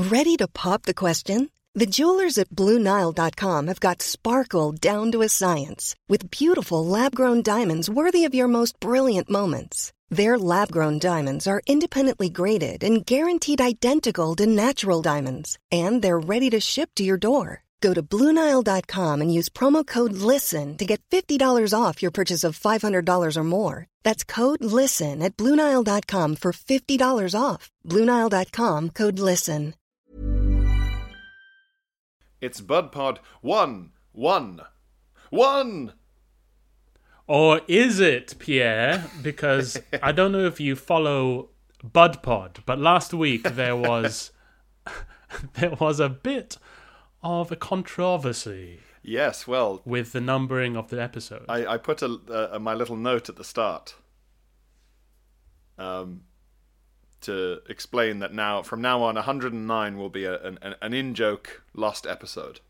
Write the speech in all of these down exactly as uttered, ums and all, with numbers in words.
Ready to pop the question? The jewelers at Blue Nile dot com have got sparkle down to a science with beautiful lab-grown diamonds worthy of your most brilliant moments. Their lab-grown diamonds are independently graded and guaranteed identical to natural diamonds, and they're ready to ship to your door. Go to Blue Nile dot com and use promo code LISTEN to get fifty dollars off your purchase of five hundred dollars or more. That's code LISTEN at Blue Nile dot com for fifty dollars off. Blue Nile dot com, code LISTEN. It's BudPod one, one, one! Or is it, Pierre? Because I don't know if you follow BudPod, but last week there was there was a bit of a controversy. Yes, well, with the numbering of the episode. I, I put a, a, my little note at the start um, to explain that now, from now on, one hundred nine will be a, an, an in-joke lost episode.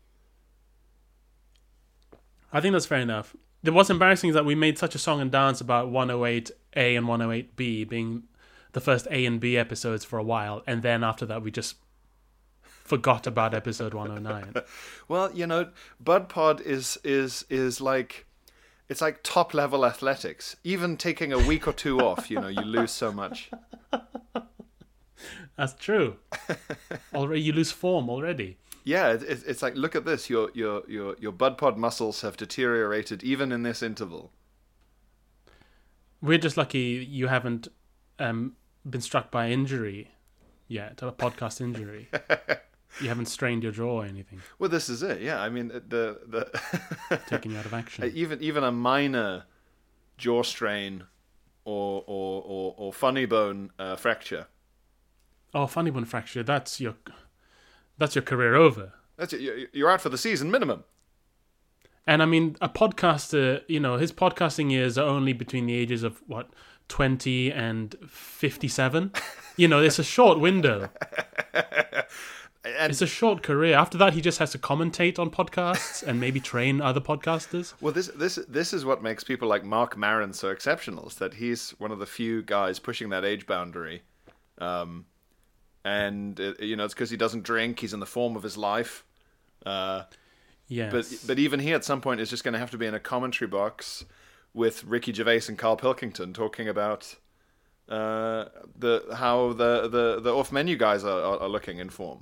I think that's fair enough. What's embarrassing is that we made such a song and dance about one oh eight A and one oh eight B being the first A and B episodes for a while, and then after that we just forgot about episode one oh nine. Well, you know, BudPod is is is like, it's like top level athletics. Even taking a week or two off, you know, you lose so much. That's true. Already, you lose form already. Yeah, it, it, it's like, look at this. Your your your your BudPod muscles have deteriorated even in this interval. We're just lucky you haven't um, been struck by injury yet, a podcast injury. You haven't strained your jaw or anything. Well, this is it. Yeah, I mean, the the taking you out of action. Even even a minor jaw strain or or or, or funny bone uh, fracture. Oh, funny bone fracture. That's your that's your career over. That's it. You're out for the season minimum. And I mean, a podcaster, you know, his podcasting years are only between the ages of what, twenty and fifty-seven. You know, it's a short window. And it's a short career. After that, he just has to commentate on podcasts and maybe train other podcasters. Well, this this this is what makes people like Mark Maron so exceptional, is that he's one of the few guys pushing that age boundary. Um, and, it, you know, it's because he doesn't drink. He's in the form of his life. Uh, yes. But, but even he, at some point, is just going to have to be in a commentary box with Ricky Gervais and Carl Pilkington talking about uh, the how the, the, the off-menu guys are, are, are looking in form.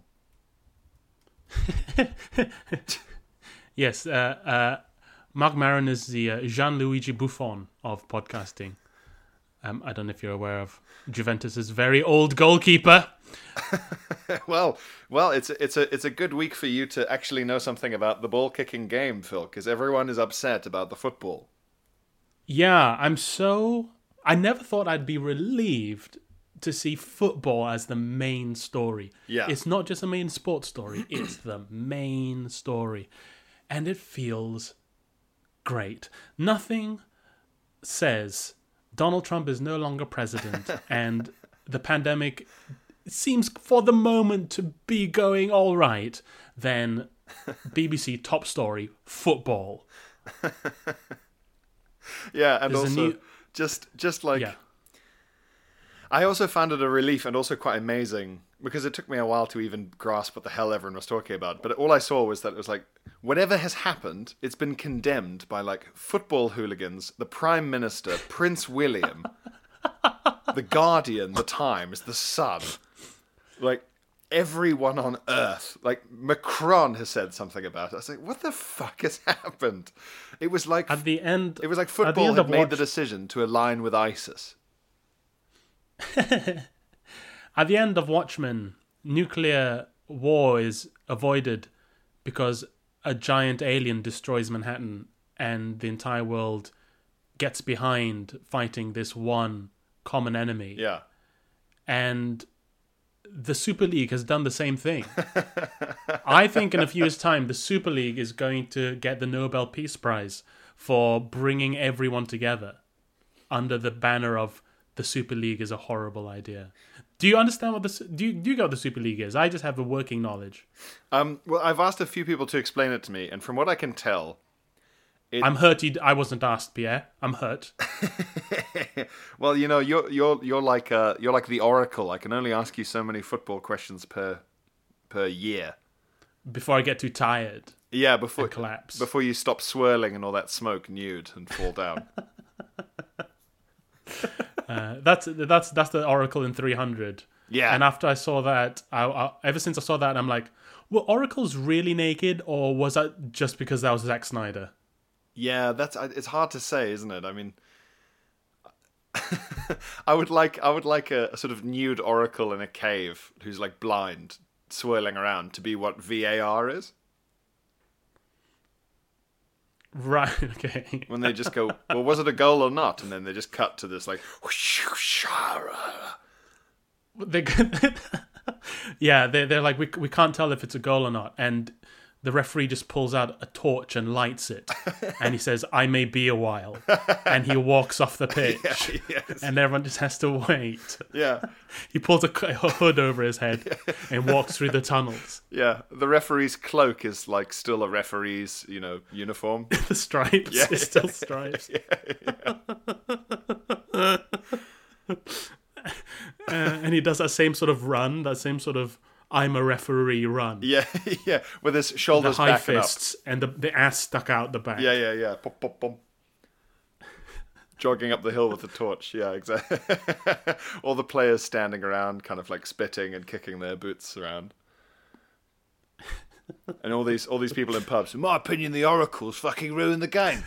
Yes, uh, uh, Mark Maron is the uh, Gianluigi Buffon of podcasting. Um, I don't know if you're aware of Juventus's very old goalkeeper. well, well, it's a, it's a it's a good week for you to actually know something about the ball kicking game, Phil, because everyone is upset about the football. Yeah, I'm so. I never thought I'd be relieved to see football as the main story. Yeah. It's not just a main sports story, it's the main story. And it feels great. Nothing says Donald Trump is no longer president and the pandemic seems for the moment to be going all right, then B B C top story, football. Yeah, and There's also new... just just like yeah. I also found it a relief and also quite amazing, because it took me a while to even grasp what the hell everyone was talking about. But all I saw was that it was like, whatever has happened, it's been condemned by like football hooligans, the Prime Minister, Prince William, the Guardian, the Times, the Sun, like everyone on earth. Like Macron has said something about it. I was like, what the fuck has happened? It was like at the end. It was like football had made watch... the decision to align with ISIS. At the end of Watchmen, nuclear war is avoided because a giant alien destroys Manhattan and the entire world gets behind fighting this one common enemy. Yeah. And the Super League has done the same thing. I think in a few years' time, the Super League is going to get the Nobel Peace Prize for bringing everyone together under the banner of the Super League is a horrible idea. Do you understand what the do you, do you know what the Super League is? I just have the working knowledge. Um, well, I've asked a few people to explain it to me, and from what I can tell, it... I'm hurt. You, I wasn't asked, Pierre. I'm hurt. Well, you know, you're you're you're like uh, you're like the Oracle. I can only ask you so many football questions per per year. Before I get too tired. Yeah, before and collapse. Before you stop swirling and all that smoke nude and fall down. uh, that's that's that's the Oracle in three hundred. Yeah. And after I saw that, I, I, ever since I saw that, I'm like, were Oracles really naked, or was that just because that was Zack Snyder? Yeah, that's it's hard to say, isn't it? I mean, I would like I would like a, a sort of nude Oracle in a cave who's like blind, swirling around, to be what V A R is. Right. Okay. When they just go, well, was it a goal or not? And then they just cut to this like. They, yeah, they're, they're like, we we can't tell if it's a goal or not. And the referee just pulls out a torch and lights it. And he says, I may be a while. And he walks off the pitch. Yeah, yes. And everyone just has to wait. Yeah. He pulls a, a hood over his head and walks through the tunnels. Yeah, the referee's cloak is like still a referee's, you know, uniform. The stripes Yeah, is still stripes. Yeah, yeah. Uh, and he does that same sort of run, that same sort of I'm a referee run. Yeah, yeah, with his The shoulders high back and up. fists and the, the ass stuck out the back. Yeah, yeah, yeah. Pop, pop, pop. Jogging up the hill with a torch. Yeah, exactly. All the players standing around, kind of like spitting and kicking their boots around. And all these all these people in pubs. In my opinion, the Oracles fucking ruined the game.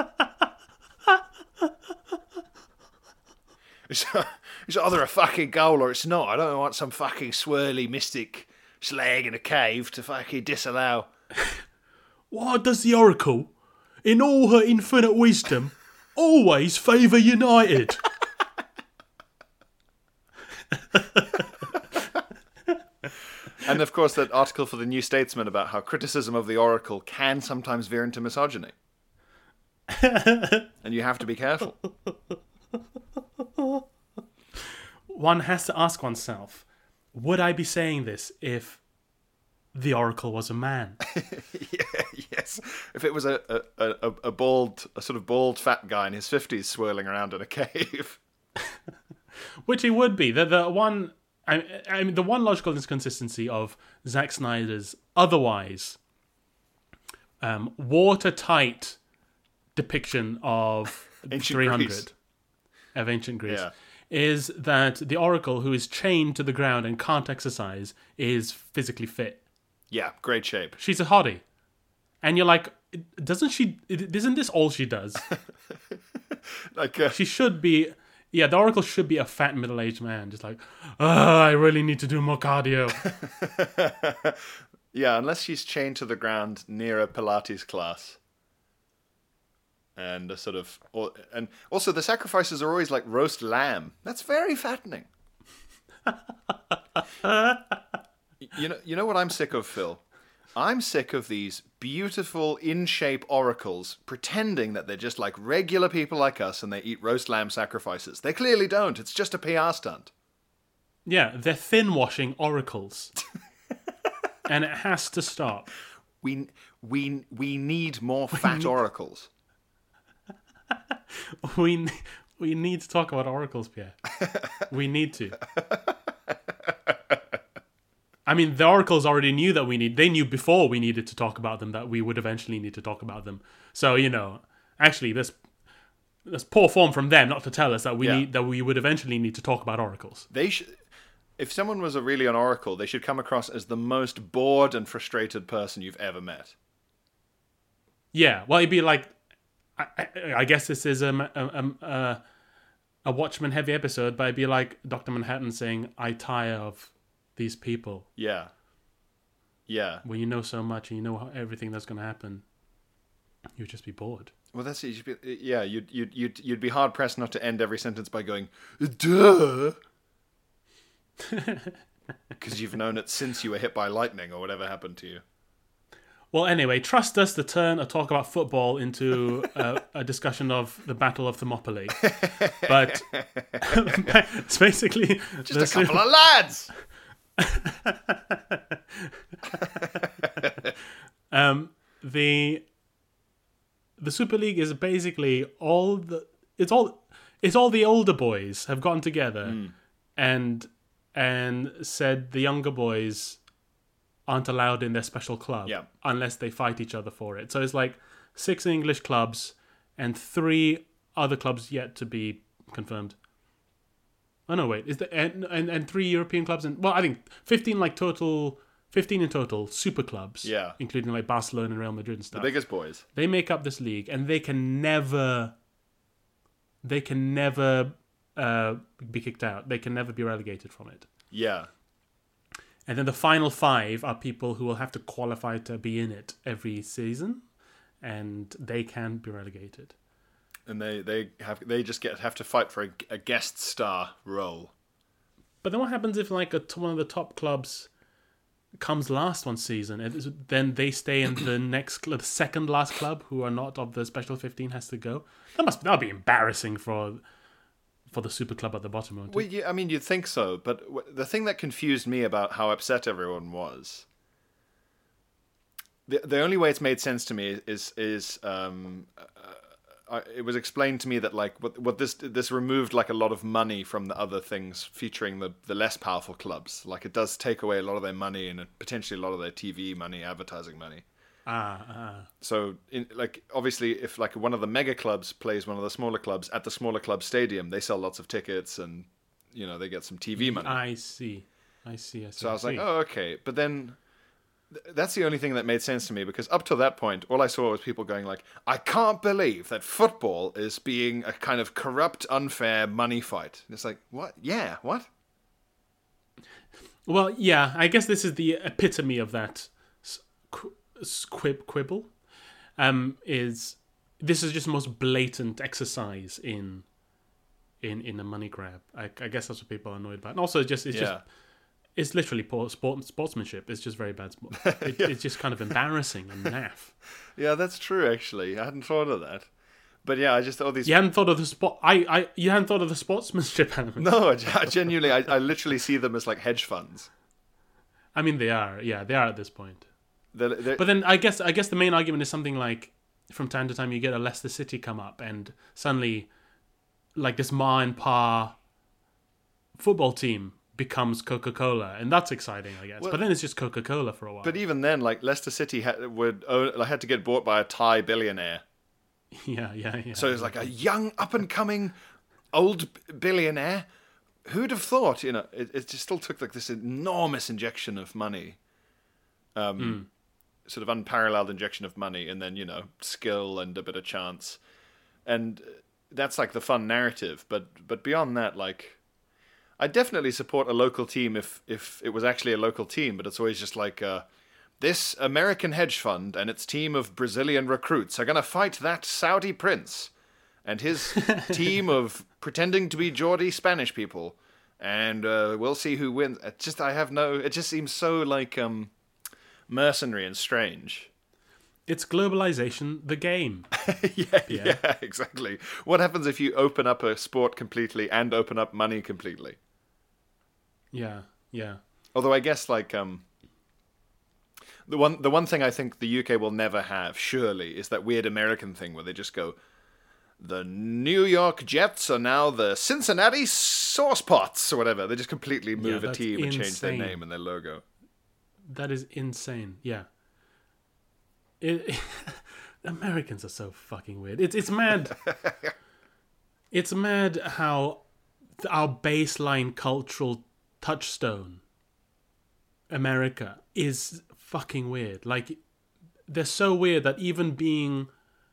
It's, it's either a fucking goal or it's not. I don't want some fucking swirly mystic slag in a cave to fucking disallow. Why does the Oracle, in all her infinite wisdom, always favour United? And of course that article for the New Statesman about how criticism of the Oracle can sometimes veer into misogyny. And you have to be careful. One has to ask oneself, would I be saying this if the Oracle was a man? Yeah, yes. If it was a, a, a, a bald, a sort of bald fat guy in his fifties swirling around in a cave. Which he would be. The the one, I, I mean, the one logical inconsistency of Zack Snyder's otherwise um, watertight depiction of Ancient three hundred Greece. of ancient Greece Yeah. is that the Oracle, who is chained to the ground and can't exercise, is physically fit. Yeah, great shape. She's a hottie, and you're like, doesn't she? Isn't this all she does? Like uh, She should be. Yeah, the Oracle should be a fat middle-aged man, just like, oh, I really need to do more cardio. yeah, unless she's chained to the ground near a Pilates class. And a sort of, or, and also the sacrifices are always like roast lamb. That's very fattening. you know, you know what I'm sick of, Phil? I'm sick of these beautiful in-shape oracles pretending that they're just like regular people like us and they eat roast lamb sacrifices. They clearly don't. It's just a P R stunt. Yeah, they're thin-washing oracles. And it has to stop. We we we need more fat oracles. We we need to talk about oracles, Pierre. We need to. I mean, the oracles already knew that we need. They knew before we needed to talk about them that we would eventually need to talk about them. So you know, actually, this this poor form from them not to tell us that we Yeah. need that we would eventually need to talk about oracles. They should. If someone was a really an oracle, they should come across as the most bored and frustrated person you've ever met. Yeah, well, it'd be like, I, I, I guess this is a a, a, a Watchmen heavy episode, but it'd be like Doctor Manhattan saying, "I tire of these people." Yeah. Yeah. When you know so much and you know how, everything that's going to happen, you'd just be bored. Well, that's it. You'd be, yeah, you'd you'd you'd you'd be hard pressed not to end every sentence by going, "Duh," because you've known it since you were hit by lightning or whatever happened to you. Well, anyway, trust us to turn a talk about football into a, a discussion of the Battle of Thermopylae. But it's basically Just a couple of lads. um, the the Super League is basically all the it's all it's all the older boys have gotten together Mm. and and said the younger boys aren't allowed in their special club Yeah. unless they fight each other for it. So it's like six English clubs and three other clubs yet to be confirmed. Oh no, wait, is the and, and and three European clubs and well, I think fifteen like total, fifteen in total super clubs. Yeah. Including like Barcelona and Real Madrid and stuff. The biggest boys. They make up this league, and they can never, they can never uh, be kicked out. They can never be relegated from it. Yeah. And then the final five are people who will have to qualify to be in it every season, and they can be relegated. And they, they have they just get have to fight for a, a guest star role. But then what happens if like a, one of the top clubs comes last one season, and is- then they stay in the next, cl- the second last club who are not of the special fifteen has to go? That must that'll be embarrassing for for the super club at the bottom. Won't it? Well, yeah, I mean, you'd think so, but w- the thing that confused me about how upset everyone was, the the only way it's made sense to me is is um, uh, I, it was explained to me that like what what this this removed like a lot of money from the other things featuring the the less powerful clubs. Like it does take away a lot of their money and potentially a lot of their T V money, advertising money. Ah, ah. So, in, like, obviously, if like one of the mega clubs plays one of the smaller clubs at the smaller club stadium, they sell lots of tickets and, you know, they get some T V money. I see. I see. I see. So I was see. like, oh, okay. But then th- that's the only thing that made sense to me because up to that point, all I saw was people going like, I can't believe that football is being a kind of corrupt, unfair money fight. And it's like, what? Yeah, what? Well, yeah, I guess this is the epitome of that s- qu- squib quibble. Um, is this is just the most blatant exercise in in in a money grab? I, I guess that's what people are annoyed about. And also, just it's Yeah. just it's literally poor sport sportsmanship. It's just very bad sport. It, Yeah. It's just kind of embarrassing and naff. Yeah, that's true, actually. I hadn't thought of that. But yeah, I just thought these... You hadn't thought of the sport. I, I you hadn't thought of the sportsmanship element. No, I, I genuinely, I, I literally see them as like hedge funds. I mean, they are. Yeah, they are at this point. They're, they're, But then I guess I guess the main argument is something like from time to time you get a Leicester City come up and suddenly like this ma and pa football team becomes Coca-Cola and that's exciting, I guess. Well- but then it's just Coca-Cola for a while. But even then, like Leicester City had, would own, had to get bought by a Thai billionaire. yeah, yeah, yeah. So it's like a young, up and coming, old b- billionaire. Who'd have thought? You know, it, it just still took like this enormous injection of money, um, sort of unparalleled injection of money, and then you know skill and a bit of chance, and that's like the fun narrative. But but beyond that, like. I definitely support a local team if, if it was actually a local team, but it's always just like, uh, this American hedge fund and its team of Brazilian recruits are going to fight that Saudi prince and his team of pretending to be Geordie Spanish people, and uh, we'll see who wins. It just, I have no, it just seems so like um, mercenary and strange. It's globalization, the game. yeah, yeah, yeah, exactly. What happens if you open up a sport completely and open up money completely? Yeah, yeah. Although I guess like um the one the one thing I think the U K will never have, surely, is that weird American thing where they just go, the New York Jets are now the Cincinnati Saucepots or whatever. They just completely move Yeah, a that's team and change their insane. name and their logo. That is insane. Yeah. It, Americans are so fucking weird. It's it's mad. It's mad how th- our baseline cultural touchstone, America, is fucking weird. Like, they're so weird that even being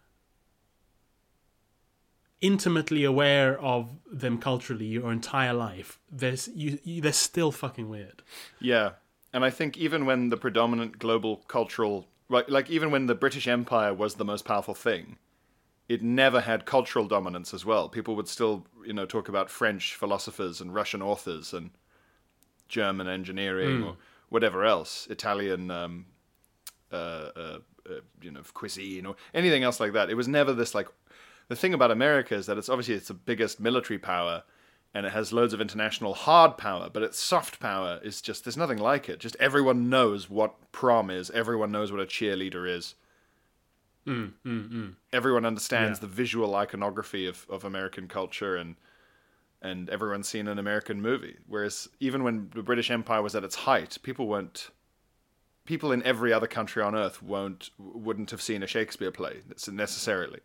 intimately aware of them culturally your entire life, there's you, you they're still fucking weird. Yeah. And I think even when the predominant global cultural, like, like even when the British Empire was the most powerful thing, it never had cultural dominance as well. People would still, you know, talk about French philosophers and Russian authors and German engineering Mm. or whatever else, Italian, um, uh, uh, uh, you know, cuisine or anything else like that. It was never this like. The thing about America is that it's obviously it's the biggest military power, and it has loads of international hard power, but its soft power is just there's nothing like it. Just everyone knows what prom is. Everyone knows what a cheerleader is. Mm, mm, mm. Everyone understands Yeah. the visual iconography of, of American culture, and and everyone's seen an American movie. Whereas even when the British Empire was at its height, people weren't people in every other country on earth won't wouldn't have seen a Shakespeare play necessarily.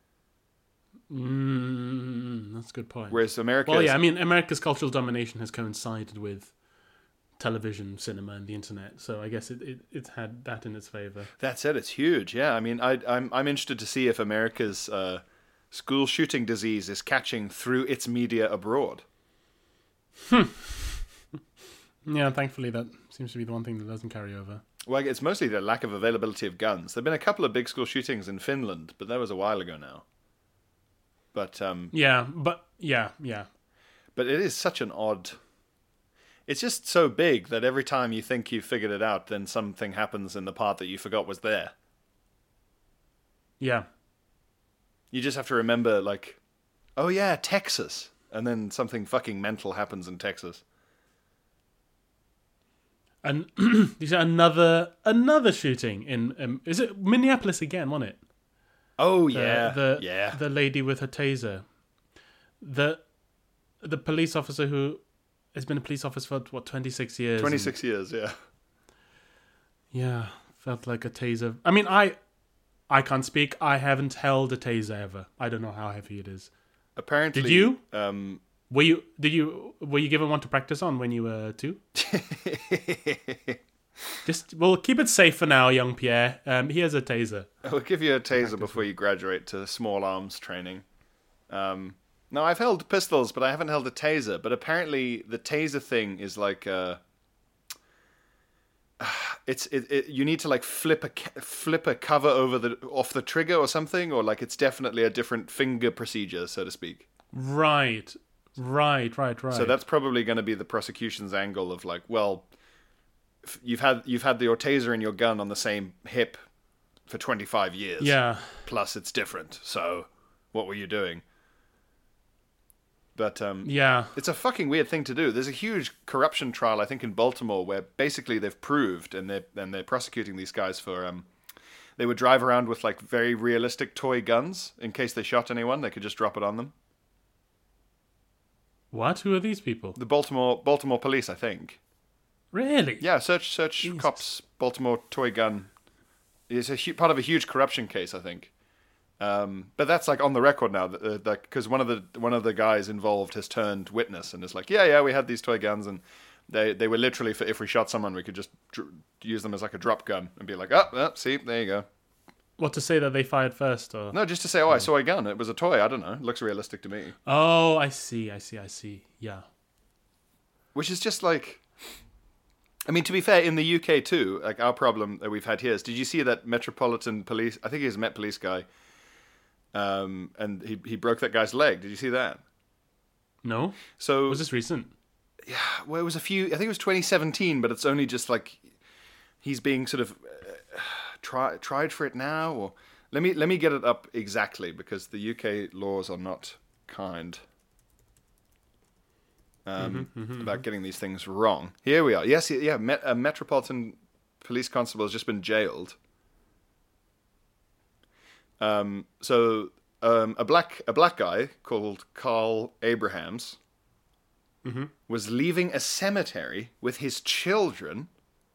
Mm, that's a good point. Whereas America, well, yeah, I mean, America's cultural domination has coincided with television, cinema, and the internet. So I guess it, it it's had that in its favor. That's it. It's huge. Yeah, I mean, I, I'm I'm interested to see if America's uh, school shooting disease is catching through its media abroad. Hmm. Yeah, thankfully that seems to be the one thing that doesn't carry over. Well, it's mostly the lack of availability of guns. There've been a couple of big school shootings in Finland, but that was a while ago now. But um, yeah, but yeah, yeah. But it is such an odd. It's just so big that every time you think you've figured it out, then something happens in the part that you forgot was there. Yeah. You just have to remember, like, oh yeah, Texas, and then something fucking mental happens in Texas. And you said another another shooting in um, is it Minneapolis again? Wasn't it? Oh The- yeah, the yeah. the lady with her taser, the the police officer who has been a police officer for what twenty-six years. Twenty-six years, yeah. and- yeah, felt like a taser. I mean, I I can't speak. I haven't held a taser ever. I don't know how heavy it is. Apparently, Did you? Um, Were you? Did you? Were you given one to practice on when you were two? Just well, keep it safe for now, young Pierre. Um, here's a taser. I'll give you a taser before you graduate to small arms training. Um, no, I've held pistols, but I haven't held a taser. But apparently, the taser thing is like, uh, it's it, it. You need to like flip a ca- flip a cover over the off the trigger or something, or like it's definitely a different finger procedure, so to speak. Right, right, right, right. So that's probably going to be the prosecution's angle of like, well, f- you've had you've had your taser and your gun on the same hip for twenty-five years. yeah. Plus, it's different. So, what were you doing? But um, Yeah. it's a fucking weird thing to do. There's a huge corruption trial, I think, in Baltimore, where basically they've proved, and they're and they're prosecuting these guys for um, they would drive around with like very realistic toy guns in case they shot anyone. They could just drop it on them. What? Who are these people? The Baltimore Baltimore police, I think. Really? Yeah, search search Jesus. cops Baltimore toy gun. It's a hu- part of a huge corruption case, I think. Um, but that's like on the record now, that because one of the one of the guys involved has turned witness and is like, yeah, yeah, we had these toy guns and they they were literally for if we shot someone, we could just dr- use them as like a drop gun and be like, oh, oh, see, there you go. What, to say that they fired first, or? No, just to say, oh, I saw a gun. It was a toy. I don't know. It looks realistic to me. Oh, I see, I see, I see. Yeah. Which is just like, I mean, to be fair, in the U K too, like our problem that we've had here is, did you see that Metropolitan Police? I think he's a Met Police guy. Um, and he he broke that guy's leg. Did you see that? No? So Was this recent? well, it was a few. I think it was twenty seventeen, but it's only just like he's being sort of uh, try, tried for it now. Or let me let me get it up exactly because the U K laws are not kind um, Mm-hmm, mm-hmm, about getting these things wrong. Here we are. Yes, yeah. Met, a Metropolitan Police Constable has just been jailed. Um, so um, a black a black guy called Carl Abrahams Mm-hmm. was leaving a cemetery with his children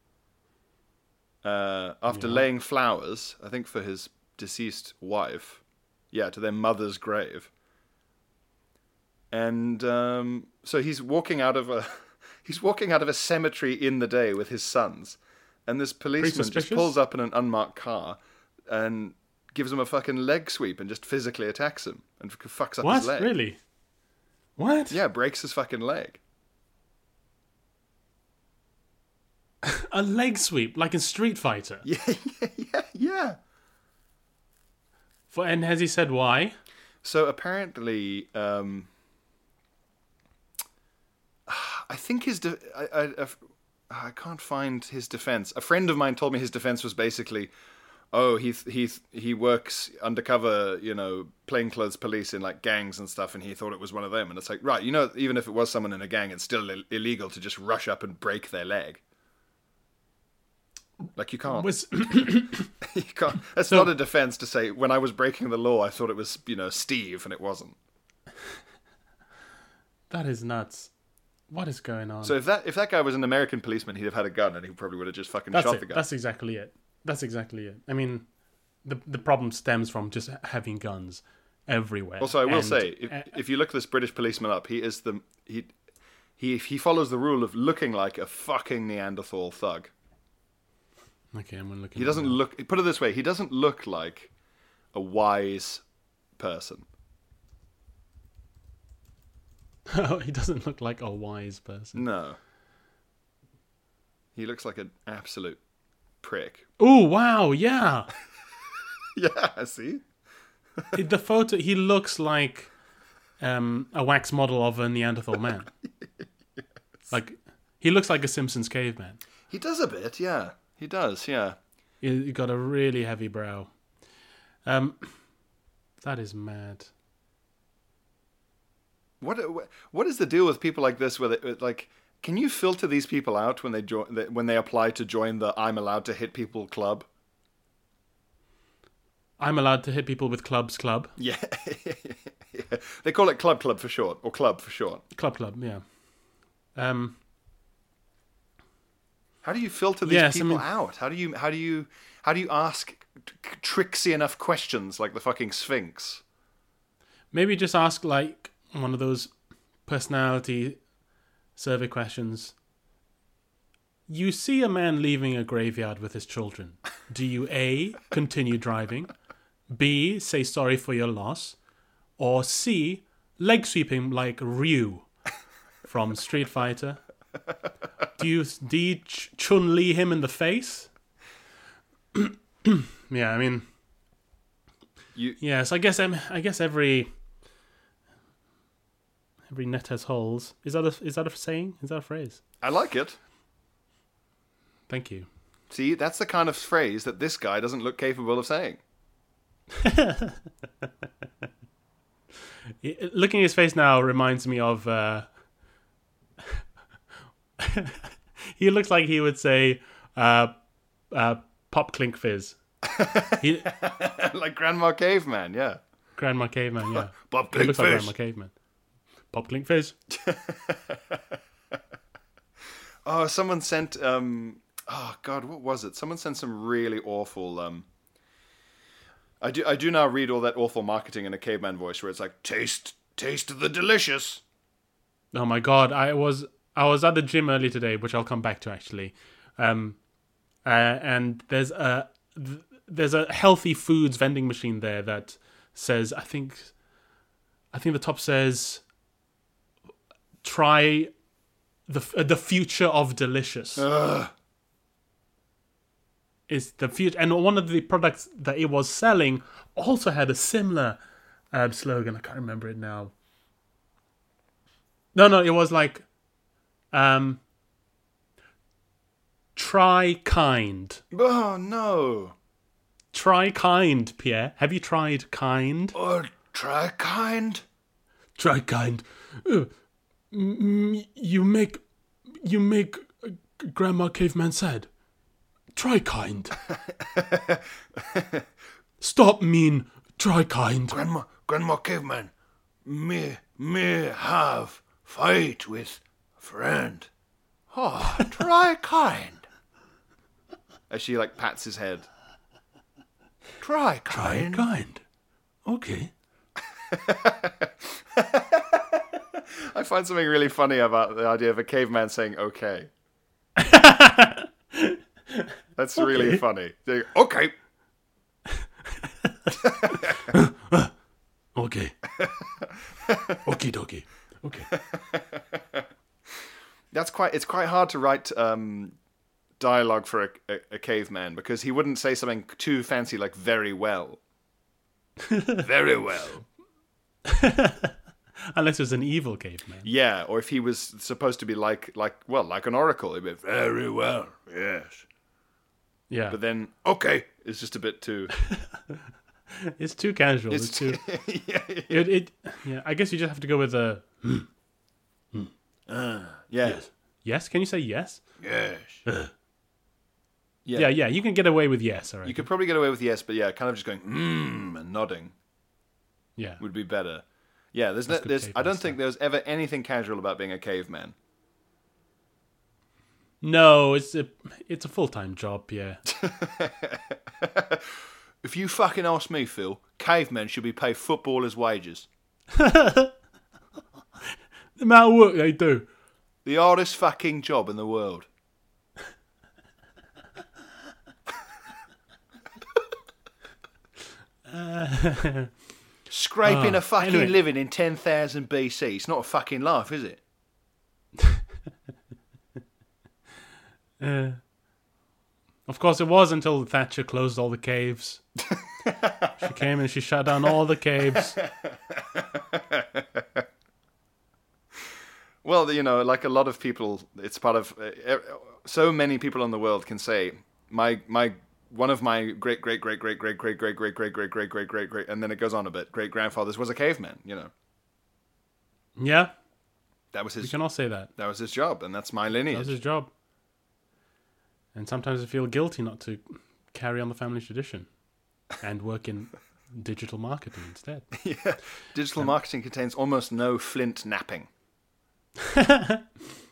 uh, after Yeah. laying flowers, I think for his deceased wife, yeah, to their mother's grave. And um, so he's walking out of a he's walking out of a cemetery in the day with his sons, and this policeman just suspicious. pulls up in an unmarked car and gives him a fucking leg sweep and just physically attacks him and f- fucks up What? his leg. Really? What? Yeah, breaks his fucking leg. A leg sweep, like in Street Fighter. Yeah, yeah, yeah, yeah. For, and has he said why? So apparently, um, I think his. De- I, I, I can't find his defense. A friend of mine told me his defense was basically, oh, he he he works undercover, you know, plainclothes police in like gangs and stuff, and he thought it was one of them. And it's like, right, you know, even if it was someone in a gang, it's still Ill- illegal to just rush up and break their leg. Like you can't. Was You can't. That's So- not a defense to say, when I was breaking the law, I thought it was, you know, Steve, and it wasn't. that is nuts. What is going on? So if that if that guy was an American policeman, he'd have had a gun, and he probably would have just fucking That's shot it. the guy. That's exactly it. That's exactly it. I mean, the the problem stems from just having guns everywhere. Also, I will And, say, if, uh, if you look this British policeman up, he is the he he he follows the rule of looking like a fucking Neanderthal thug. okay, I'm gonna look. He doesn't look. Put it this way: he doesn't look like a wise person. He doesn't look like a wise person. No. He looks like an absolute prick. Oh wow, yeah. Yeah, see? It- the photo, he looks like um, a wax model of a Neanderthal man. yes. Like he looks like a Simpsons caveman. He does a bit, yeah. He does, yeah. He he got a really heavy brow. Um, that is mad. What what is the deal with people like this? Where they, like, can you filter these people out when they join when they apply to join the "I'm allowed to hit people" club? I'm allowed to hit people with clubs club. Yeah, yeah. They call it club club for short, or club for short. Club club, yeah. Um, How do you filter these Yes, I people mean- out? How do you how do you how do you ask t- tricksy enough questions like the fucking Sphinx? maybe just ask like one of those personality survey questions. You see a man leaving a graveyard with his children. Do you A, continue driving, B, say sorry for your loss, or C, leg sweeping like Ryu from Street Fighter? Do you D, Ch- Chun-Li him in the face? Yeah, I mean, You yes, I guess um, I guess every every net has holes. Is that a is that a saying? Is that a phrase? I like it. Thank you. See, that's the kind of phrase that this guy doesn't look capable of saying. It- Looking at his face now reminds me of. Uh, he looks like he would say, uh, uh, "Pop clink fizz." He, Like Grandma Caveman, yeah. Grandma Caveman, yeah. Pop He clink looks like fizz. Grandma Caveman. Pop clink fizz. Oh, someone sent um oh god, what was it? Someone sent some really awful um I do I do now read all that awful marketing in a caveman voice where it's like taste taste the delicious. Oh my god, I was I was at the gym earlier today, which I'll come back to actually. Um, uh, and there's a th- there's a healthy foods vending machine there that says I think I think the top says try the f- uh, the future of delicious. Ugh. Is the future, and one of the products that it was selling also had a similar um, slogan. I can't remember it now. No, no, it was like, um, try kind. Oh no. Try kind, Pierre. Have you tried kind? Oh, try kind. Try kind. Uh, mm, you make, you make uh, Grandma Caveman sad. Try kind. Stop mean. Try kind. Grandma Grandma Caveman. Me me have fight with friend. Oh, try kind. As she like pats his head. Try Try kind. kind. Okay. I find something really funny about the idea of a caveman saying okay. That's really Okay. funny. Saying, okay. Okay. Okie dokie. Okay. That's quite. It's quite hard to write um, dialogue for a, a, a caveman because he wouldn't say something too fancy like "very well." Very well. Unless it was an evil caveman. Yeah, or if he was supposed to be like like well like an oracle, he'd be very well. Yes. Yeah. But then okay, it's just a bit too. It's too casual. It's, It's too. yeah, It, it. Yeah. I guess you just have to go with a. yeah, Yes. Yes. Can you say yes? yes. Yeah. Yeah. You can get away with yes. All right. You could probably get away with yes, but yeah, kind of just going mmm and nodding Yeah. would be better. Yeah, there's no, good there's I caveman don't stuff. think there's ever anything casual about being a caveman. No, it's a it's a full time job, Pierre. If you fucking ask me, Phil, cavemen should be paid footballers' wages. The amount of work they do. The hardest fucking job in the world. uh, Scraping oh, a fucking anyway. living in ten thousand B C. It's not a fucking laugh, is it? uh, of course, it was until Thatcher closed all the caves. She came and she shut down all the caves. Well, you know, like a lot of people, it's part of... Uh, so many people in the world can say, my my one of my great, great, great, great, great, great, great, great, great, great, great, great, great, great, and then it goes on a bit, great-grandfathers was a caveman, you know. Yeah. That was his... We can all say that. That was his job, and that's my lineage. That was his job. And sometimes I feel guilty not to carry on the family tradition and work in digital marketing instead. Yeah. Digital um, marketing contains almost no flint napping. I,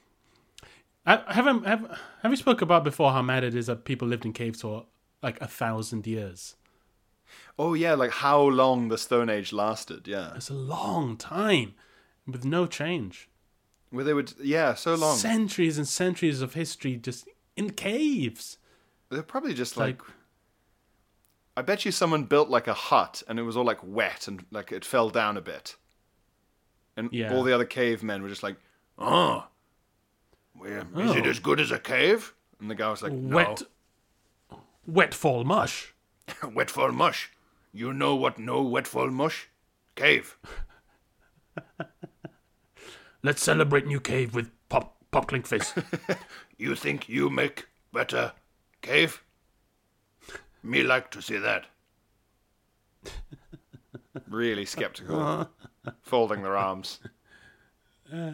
have, have, have you spoke about before how mad it is that people lived in caves for like a thousand years? Oh, yeah, like how long the Stone Age lasted, yeah. It's a long time with no change. Where they would, yeah, so long. Centuries and centuries of history just in caves. They're probably just like, like... I bet you someone built like a hut and it was all like wet and like it fell down a bit. And yeah. all the other cavemen were just like, oh, well, oh. Is it as good as a cave? And the guy was like, no. Wet, wet fall mush. Wet fall mush. You know what no wet fall mush? Cave. Let's celebrate new cave with pop popclink fizz. You think you make better cave? Me like to see that. Really skeptical. Uh. Folding their arms. Uh.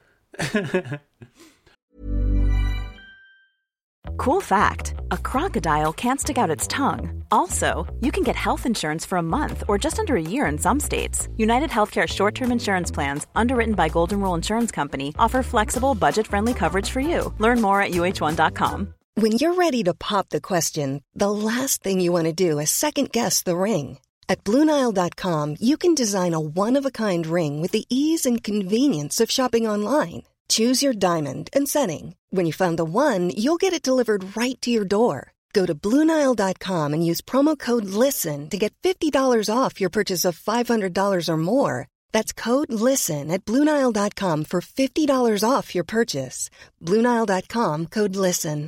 Cool fact, a crocodile can't stick out its tongue. Also, you can get health insurance for a month or just under a year in some states. United Healthcare short-term insurance plans, underwritten by Golden Rule Insurance Company, offer flexible, budget-friendly coverage for you. Learn more at U H one dot com. When you're ready to pop the question, the last thing you want to do is second-guess the ring. At Blue Nile dot com, you can design a one-of-a-kind ring with the ease and convenience of shopping online. Choose your diamond and setting. When you find the one, you'll get it delivered right to your door. Go to Blue Nile dot com and use promo code LISTEN to get fifty dollars off your purchase of five hundred dollars or more. That's code LISTEN at Blue Nile dot com for fifty dollars off your purchase. Blue Nile dot com, code LISTEN.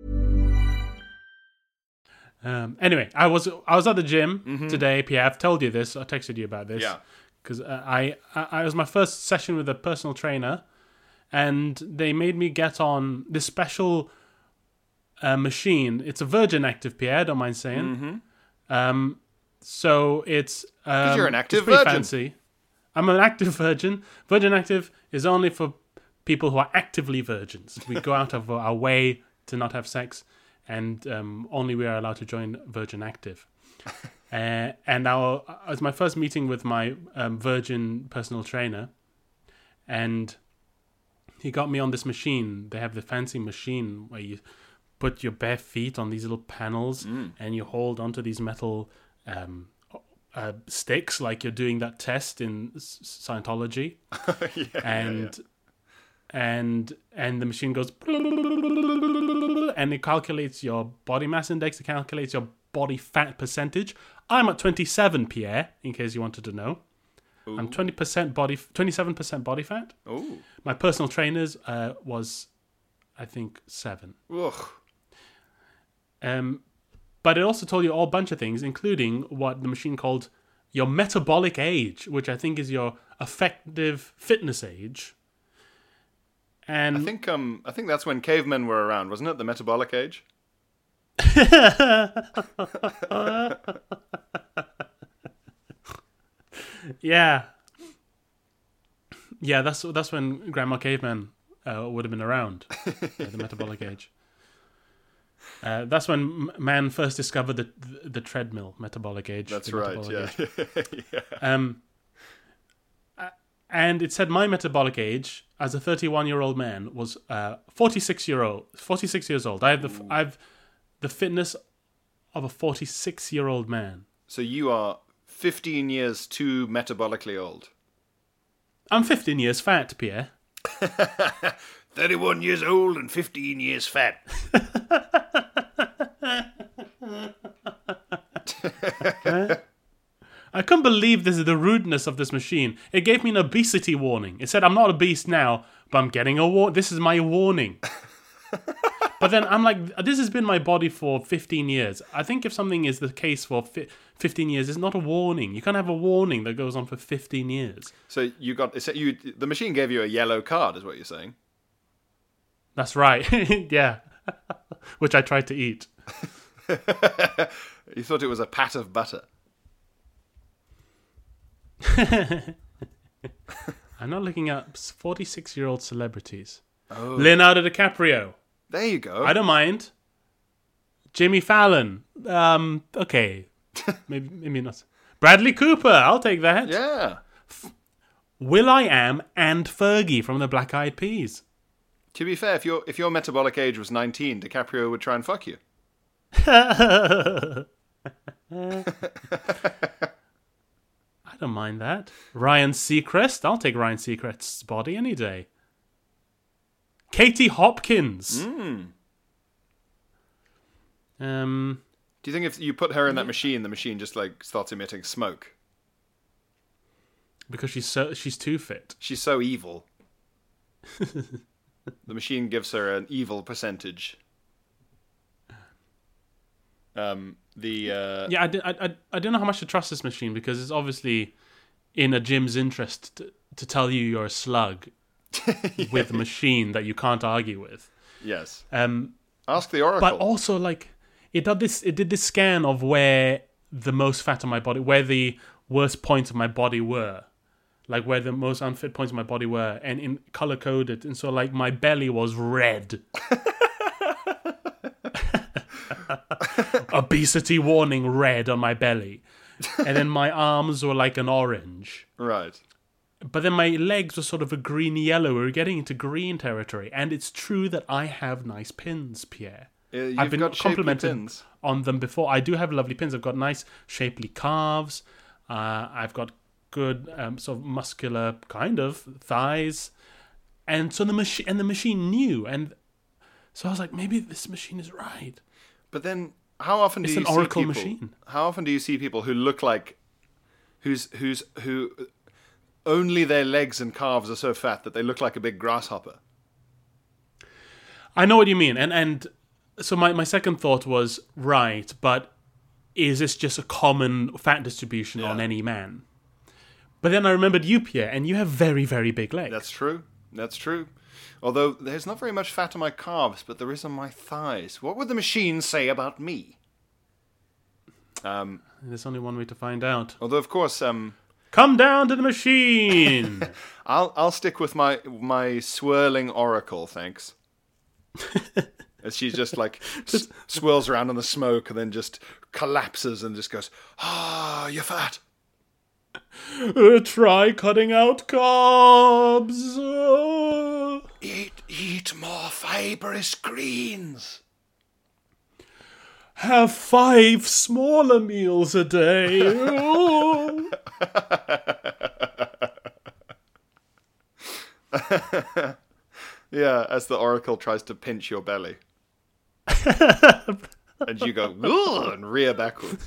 Um, anyway, I was I was at the gym mm-hmm. today. Pierre, I've told you this. I texted you about this. Yeah. Because uh, I, I, I was my first session with a personal trainer, and they made me get on this special uh, machine. It's a Virgin Active, Pierre. Don't mind saying. Mm-hmm. Um, so it's because um, you're an active it's pretty virgin. Fancy. I'm an active virgin. Virgin Active is only for people who are actively virgins. We go out of our way to not have sex. And um, only we are allowed to join Virgin Active. uh, and our, it was my first meeting with my um, Virgin personal trainer. And he got me on this machine. They have the fancy machine where you put your bare feet on these little panels mm. and you hold onto these metal um, uh, sticks like you're doing that test in Scientology. yeah, and... Yeah, yeah. And and the machine goes and it calculates your body mass index. It calculates your body fat percentage. I'm at twenty-seven, Pierre, in case you wanted to know. Ooh. I'm twenty percent body, twenty-seven percent body fat. Ooh. My personal trainer's uh, was, I think, seven. Ugh. Um, but it also told you all bunch of things, including what the machine called your metabolic age, which I think is your effective fitness age. And I think um I think that's when cavemen were around, wasn't it? The metabolic age. yeah, yeah. That's that's when Grandma Caveman uh, would have been around. uh, the metabolic age. Uh, that's when man first discovered the the, the treadmill. Metabolic age. That's right. Yeah. yeah. Um. and it said my metabolic age as a thirty-one-year-old man was uh, forty-six year old, forty-six years old. I have the I have the fitness of a forty-six-year-old man. So you are fifteen years too metabolically old. I'm fifteen years fat, Pierre. thirty-one years old and fifteen years fat. I couldn't believe this is the rudeness of this machine. It gave me an obesity warning. It said, I'm not obese now, but I'm getting a war. This is my warning. But then I'm like, this has been my body for fifteen years. I think if something is the case for fi- fifteen years, it's not a warning. You can't have a warning that goes on for fifteen years. So you got so you the machine gave you a yellow card, is what you're saying? That's right. Yeah. Which I tried to eat. You thought it was a pat of butter. I'm not looking at forty-six-year-old celebrities. Oh. Leonardo DiCaprio. There you go. I don't mind. Jimmy Fallon. Um, okay. maybe maybe not. Bradley Cooper. I'll take that. Yeah. Will.i.am and Fergie from the Black Eyed Peas. To be fair, if your if your metabolic age was nineteen, DiCaprio would try and fuck you. I don't mind that. Ryan Seacrest. I'll take Ryan Seacrest's body any day. Katie Hopkins. Mm. Um, Do you think if you put her in that machine, the machine just like starts emitting smoke? because she's so she's too fit. She's so evil. The machine gives her an evil percentage. Um, the uh... Yeah, I, di- I, I, I don't know how much to trust this machine because it's obviously in a gym's interest to, to tell you you're a slug yeah. with a machine that you can't argue with. Yes. Um, Ask the Oracle. But also, like, it did this. It did this scan of where the most fat on my body, where the worst points of my body were, like where the most unfit points of my body were, and in color coded. And so, like, my belly was red. Obesity warning red on my belly. And then my arms were like an orange. Right. But then my legs were sort of a green yellow. We were getting into green territory. And it's true that I have nice pins, Pierre. Uh, you've I've been got complimented pins. on them before. I do have lovely pins. I've got nice shapely calves. Uh, I've got good um, sort of muscular kind of thighs. And so the machine and the machine knew. And so I was like, maybe this machine is right. But then, how often do It's you an see oracle people? machine. How often do you see people who look like, who's who's who, only their legs and calves are so fat that they look like a big grasshopper? I know what you mean, and and so my, my second thought was right, but is this just a common fat distribution Yeah. on any man? But then I remembered you, Pierre, and you have very very big legs. That's true. That's true. Although there's not very much fat on my calves, but there is on my thighs. What would the machine say about me? Um, There's only one way to find out. although of course, um, Come down to the machine. I'll I'll stick with my my swirling oracle, thanks. As she just like s- swirls around in the smoke and then just collapses and just goes, "Ah, you're fat." Uh, try cutting out carbs. Uh. Eat eat more fibrous greens. Have five smaller meals a day. Oh. Yeah, as the oracle tries to pinch your belly. And you go, "Ugh," and rear backwards.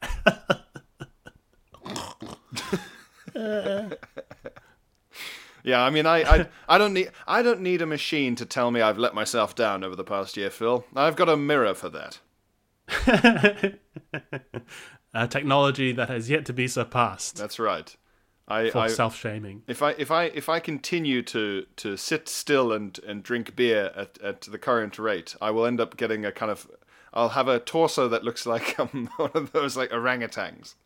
Yeah, I mean, I, I, I don't need, I don't need a machine to tell me I've let myself down over the past year, Phil. I've got a mirror for that. A technology that has yet to be surpassed That's right. I, for I self-shaming. if I, if I, if I continue to, to sit still and, and drink beer at, at the current rate, I will end up getting a kind of, I'll have a torso that looks like um, one of those like orangutans.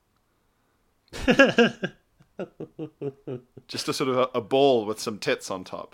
Just a sort of a, a ball with some tits on top.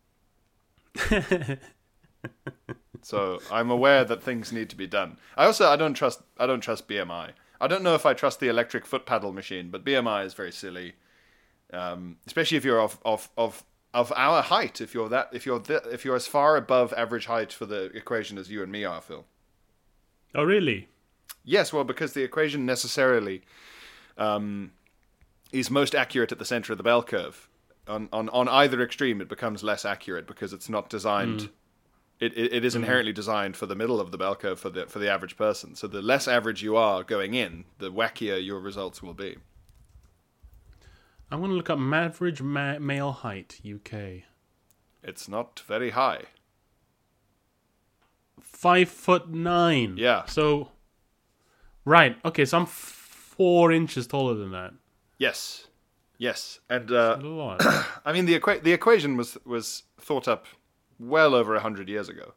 So I'm aware that things need to be done. I also I don't trust I don't trust B M I. I don't know if I trust the electric foot paddle machine, but B M I is very silly. um, especially if you're of of of of our height. If you're that, if you're th- if you're as far above average height for the equation as you and me are, Phil. Oh, really? Yes, well, because the equation necessarily um, is most accurate at the center of the bell curve. On, on on either extreme, it becomes less accurate because it's not designed. Mm. It, it it is inherently mm. designed for the middle of the bell curve for the for the average person. So the less average you are going in, the wackier your results will be. I'm going to look up average ma- male height, U K. It's not very high. Five foot nine. Yeah. So, right. Okay, so I'm four inches taller than that. Yes. Yes. And uh, a lot. I mean, the equa- the equation was was thought up well over a hundred years ago.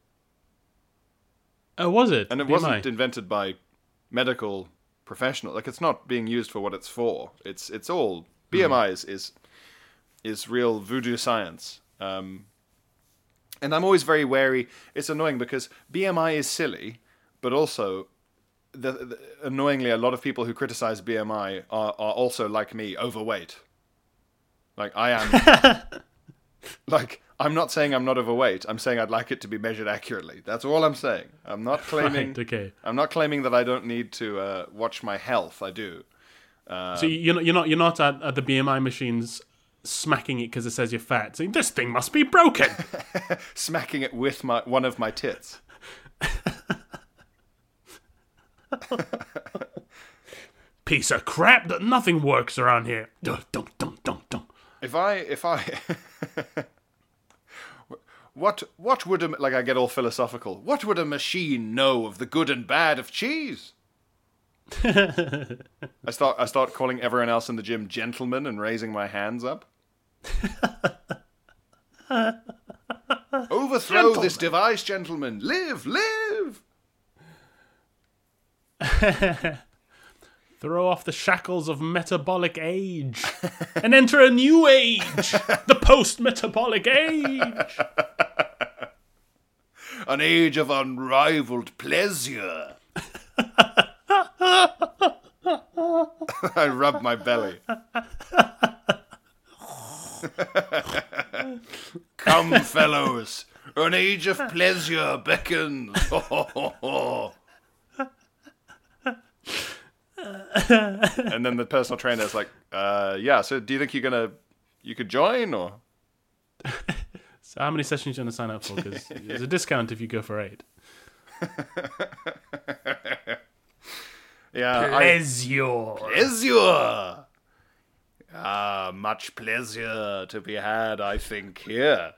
Oh, was it? And it B M I? wasn't invented by medical professionals. Like, it's not being used for what it's for. It's it's all B M I is is, is real voodoo science. Um, and I'm always very wary. It's annoying because B M I is silly, but also, the, the, annoyingly, a lot of people who criticize B M I are, are also, like me, overweight. Like, I am... like, I'm not saying I'm not overweight. I'm saying I'd like it to be measured accurately. That's all I'm saying. I'm not claiming... Right, okay. I'm not claiming that I don't need to uh, watch my health. I do. Uh, so you're not, you're not, you're not at, at the B M I machines smacking it because it says you're fat, saying, this thing must be broken. Smacking it with my one of my tits. Piece of crap that nothing works around here. Dun, dun, dun, dun, dun. If I, if I, what, what would a, like I get all philosophical. What would a machine know of the good and bad of cheese? I start, I start calling everyone else in the gym gentlemen and raising my hands up. Overthrow gentlemen. This device, gentlemen. Live, live. Throw off the shackles of metabolic age and enter a new age, the post-metabolic age. An age of unrivaled pleasure. I rub my belly. Come, fellows, an age of pleasure beckons. And then the personal trainer is like, uh, yeah, so do you think you're gonna, you could join, or? So how many sessions are you going to sign up for? Because there's a discount if you go for eight. Yeah, pleasure. I, pleasure. Ah, much pleasure to be had, I think, here.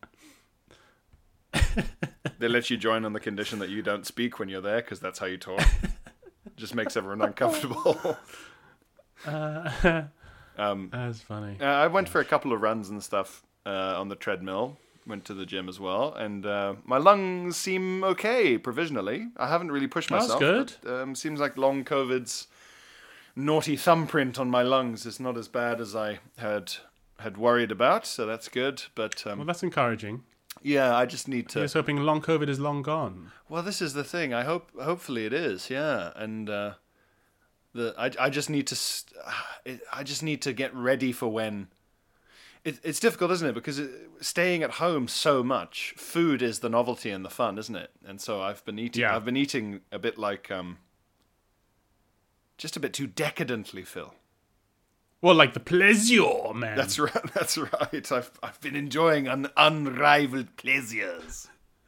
They let you join on the condition that you don't speak when you're there, because that's how you talk. Just makes everyone uncomfortable. uh, um, that's funny. Uh, I went for a couple of runs and stuff uh, on the treadmill. Went to the gym as well, and uh, my lungs seem okay provisionally. I haven't really pushed myself. That's good. But, um, seems like long COVID's naughty thumbprint on my lungs is not as bad as I had had worried about, so that's good. But um, well, that's encouraging. Yeah, I just need to. You're just hoping long COVID is long gone. Well, this is the thing. I hope, hopefully, it is. Yeah, and uh, the I I just need to st- I just need to get ready for when. It, it's difficult, isn't it? Because it, staying at home so much, food is the novelty and the fun, isn't it? And so I've been eating. Yeah. I've been eating a bit like um. Just a bit too decadently, Phil. Well, like the pleasure, man. That's right. That's right. I've I've been enjoying un, unrivaled pleasures.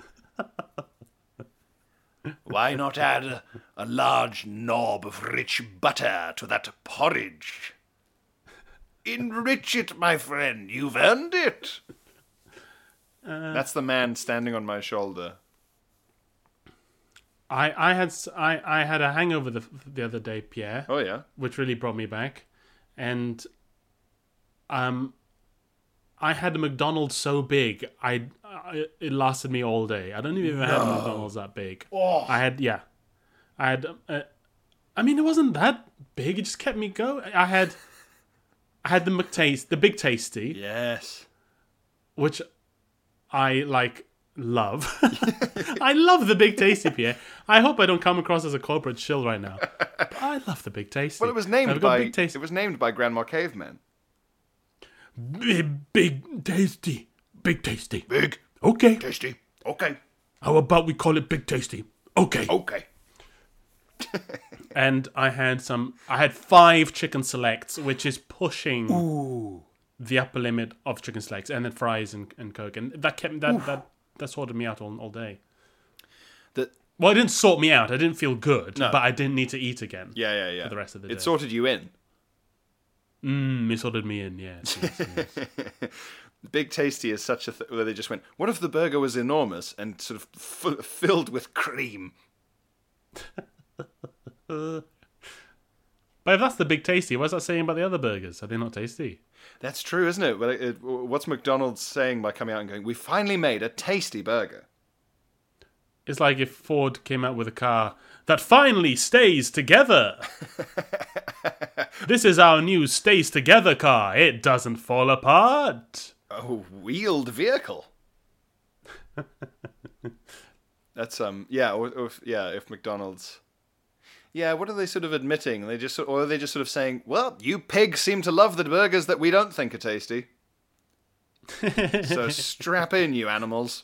Why not add a, a large knob of rich butter to that porridge? Enrich it, my friend. You've earned it. Uh, That's the man standing on my shoulder. I I had I, I had a hangover the the other day, Pierre. Oh yeah, which really brought me back, and um, I had a McDonald's so big I, I it lasted me all day. I don't even no. have a McDonald's that big. Oh. I had yeah, I had. Uh, I mean, it wasn't that big. It just kept me going. I had. I had the McTaste, the Big Tasty. Yes. Which I, like, love. I love the Big Tasty, Pierre. I hope I don't come across as a corporate shill right now. But I love the Big Tasty. Well, it was named I've got by Big Tasty. it was named by Grandma Caveman. Big, big tasty. Big tasty. Big. Okay. Tasty. Okay. How about we call it Big Tasty? Okay. Okay. And I had some. I had five chicken selects, which is pushing Ooh. the upper limit of chicken selects, and then fries and, and Coke, and that kept that that that sorted me out all all day. The, Well, it didn't sort me out. I didn't feel good, No. but I didn't need to eat again. yeah, yeah, yeah. For the rest of the It day. sorted you in. Mm, it sorted me in. Yes. yes, yes. Big Tasty is such a th- where they just went, what if the burger was enormous and sort of f- filled with cream? But if that's the Big Tasty, what's that saying about the other burgers? Are they not tasty? That's true, isn't it? But it, it, what's McDonald's saying by coming out and going, we finally made a tasty burger? It's like if Ford came out with a car that finally stays together. This is our new stays together car. It doesn't fall apart. A wheeled vehicle. That's um yeah or, or if, yeah if McDonald's yeah what are they sort of admitting? They just sort- or are they just sort of saying, well, you pigs seem to love the burgers that we don't think are tasty. So strap in, you animals.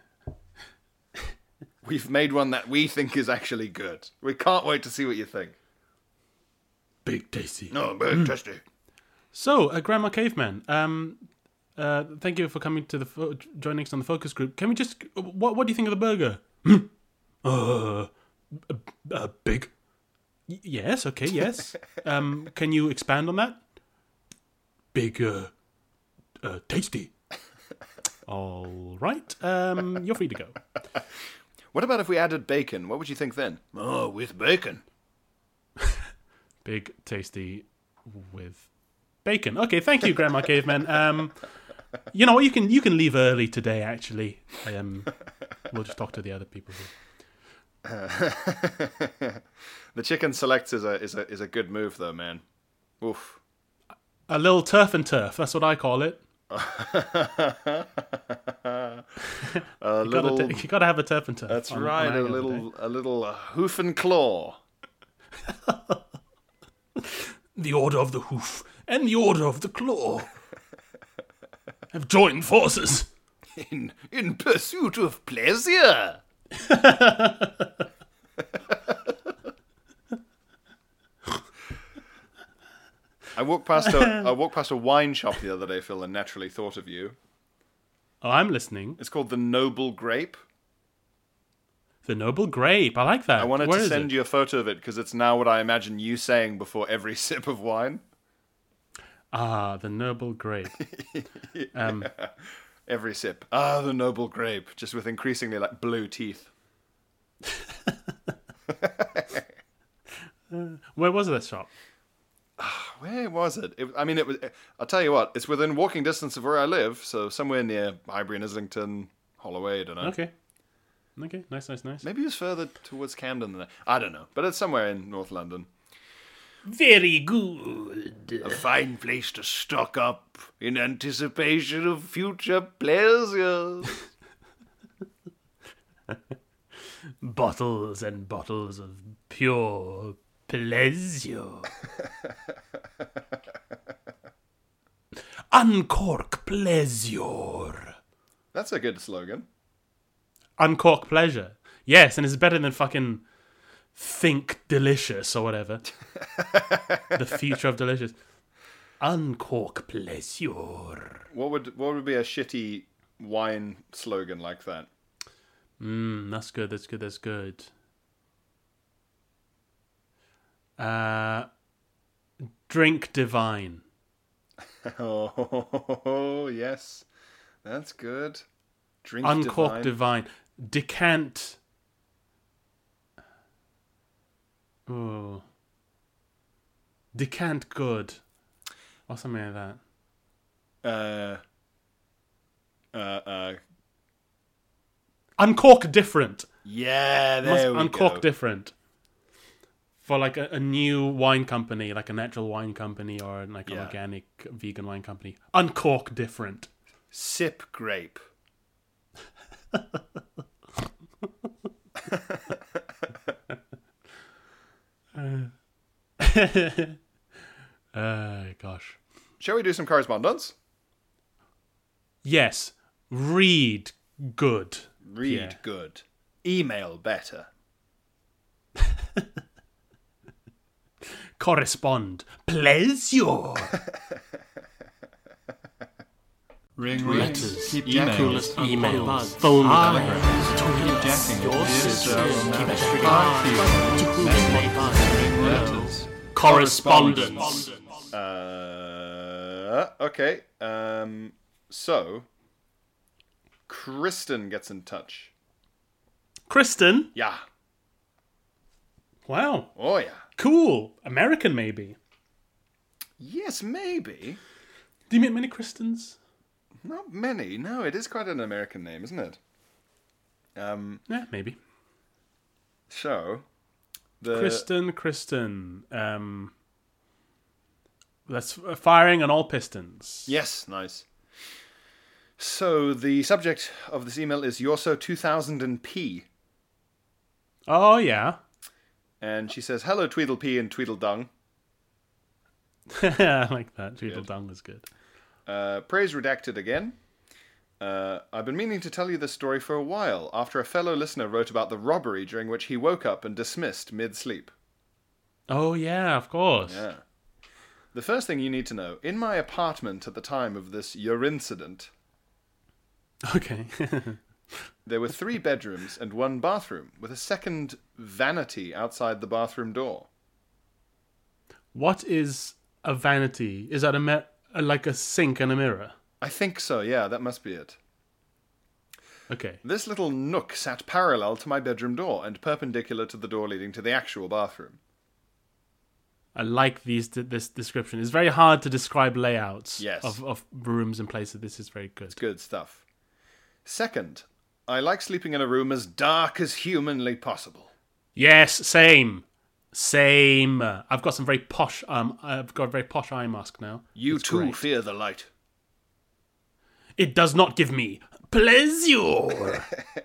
We've made one that we think is actually good. We can't wait to see what you think. Big Tasty. No, big tasty. So, uh, Grandma Caveman, um, uh, thank you for coming to the fo- joining us on the focus group. Can we just what what do you think of the burger? uh, uh, uh, big. Y- yes. Okay. Yes. um, can you expand on that? Big. Uh, uh, tasty. All right. Um, you're free to go. What about if we added bacon? What would you think then? Oh, with bacon. Big Tasty with bacon. Okay, thank you, Grandma Caveman. Um, you know what? You can you can leave early today. Actually, um, we'll just talk to the other people here. The chicken selects is a is a is a good move though, man. Oof. A little turf and turf. That's what I call it. a You little. gotta, t- you gotta have a turf and turf. That's on- right. on A any other little day. a little uh, hoof and claw. The Order of the Hoof and the Order of the Claw have joined forces. In in pursuit of pleasure. I walked past a I walked past a wine shop the other day, Phil, and naturally thought of you. Oh, I'm listening. It's called the Noble Grape. The Noble Grape. I like that. I wanted Where to is send it? you a photo of it because it's now what I imagine you saying before every sip of wine. Ah, the Noble Grape. Um, Every sip. Ah, the Noble Grape, just with increasingly like blue teeth. where was that shop? Where was it? it? I mean, it was. I'll tell you what. It's within walking distance of where I live, so somewhere near Highbury and Islington, Holloway. I don't know. Okay. Okay. Nice. Nice. Nice. Maybe it was further towards Camden than that. I don't know, but it's somewhere in North London. Very good. A fine place to stock up in anticipation of future pleasures. Bottles and bottles of pure pleasure. Uncork pleasure. That's a good slogan. Uncork pleasure. Yes, and it's better than fucking think delicious or whatever. The future of delicious. Uncork pleasure. What would what would be a shitty wine slogan like that? Mmm, that's good, that's good, that's good. Uh, drink divine. Oh, yes. That's good. Drink Uncork divine. divine. Decant. Oh. Decant good. Or something like that. Uh, uh, uh, Uncork different. yeah, Must there we uncork go. different. For like a, a new wine company, like a natural wine company or like an Yeah. organic vegan wine company. Uncork different. Sip grape. Uh, gosh. Shall we do some correspondence? Yes. Read good. Read Yeah. good. Email better. Correspond. Pleasure. Ring, ring. Letters, Keep emails, jacking. emails, Buzz. phone Telegrams. calls, Keep jacking. your Dear sisters, Sir, keep romantic. it Party. to whom it may buzz. Ring letters. Correspondence. Uh, okay. Um, so, Kristen gets in touch. Kristen. Yeah. Wow. Oh, yeah. Cool. American, maybe. Yes, maybe. Do you meet many Kristens? Not many. No, it is quite an American name, isn't it? Um, Yeah, maybe. so, the... Kristen, Kristen. Um, let's uh, firing on all pistons. Yes, nice. So, the subject of this email is Yorso two thousand P. Oh, yeah. And she says, hello, Tweedlepee and Tweedledung. I like that. Tweedledum was good. Uh, praise redacted again. Uh, I've been meaning to tell you this story for a while, after a fellow listener wrote about the robbery during which he woke up and dismissed mid-sleep. Oh, yeah, of course. Yeah. The first thing you need to know, in my apartment at the time of this your incident, Okay. there were three bedrooms and one bathroom, with a second vanity outside the bathroom door. What is a vanity? Is that a me- like a sink and a mirror? I think so, yeah, that must be it. Okay. This little nook sat parallel to my bedroom door and perpendicular to the door leading to the actual bathroom. I like these this description. It's very hard to describe layouts Yes. of, of rooms and places. This is very good. Good stuff. Second, I like sleeping in a room as dark as humanly possible. Yes, same. Same. I've got some very posh um I've got a very posh eye mask now. You It's too great. fear the light. It does not give me pleasure.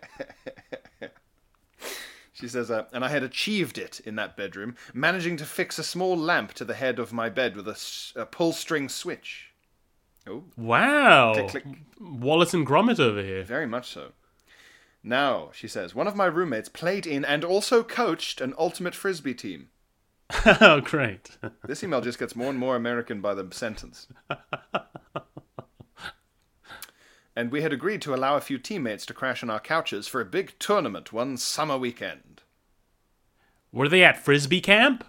She says, uh, and I had achieved it in that bedroom, managing to fix a small lamp to the head of my bed with a, s- a pull-string switch. Oh, Wow. Click, click. Wallace and Gromit over here. very much so. Now, she says, one of my roommates played in and also coached an ultimate frisbee team. Oh, great. This email just gets more and more American by the sentence. And we had agreed to allow a few teammates to crash on our couches for a big tournament one summer weekend. Were they at Frisbee camp?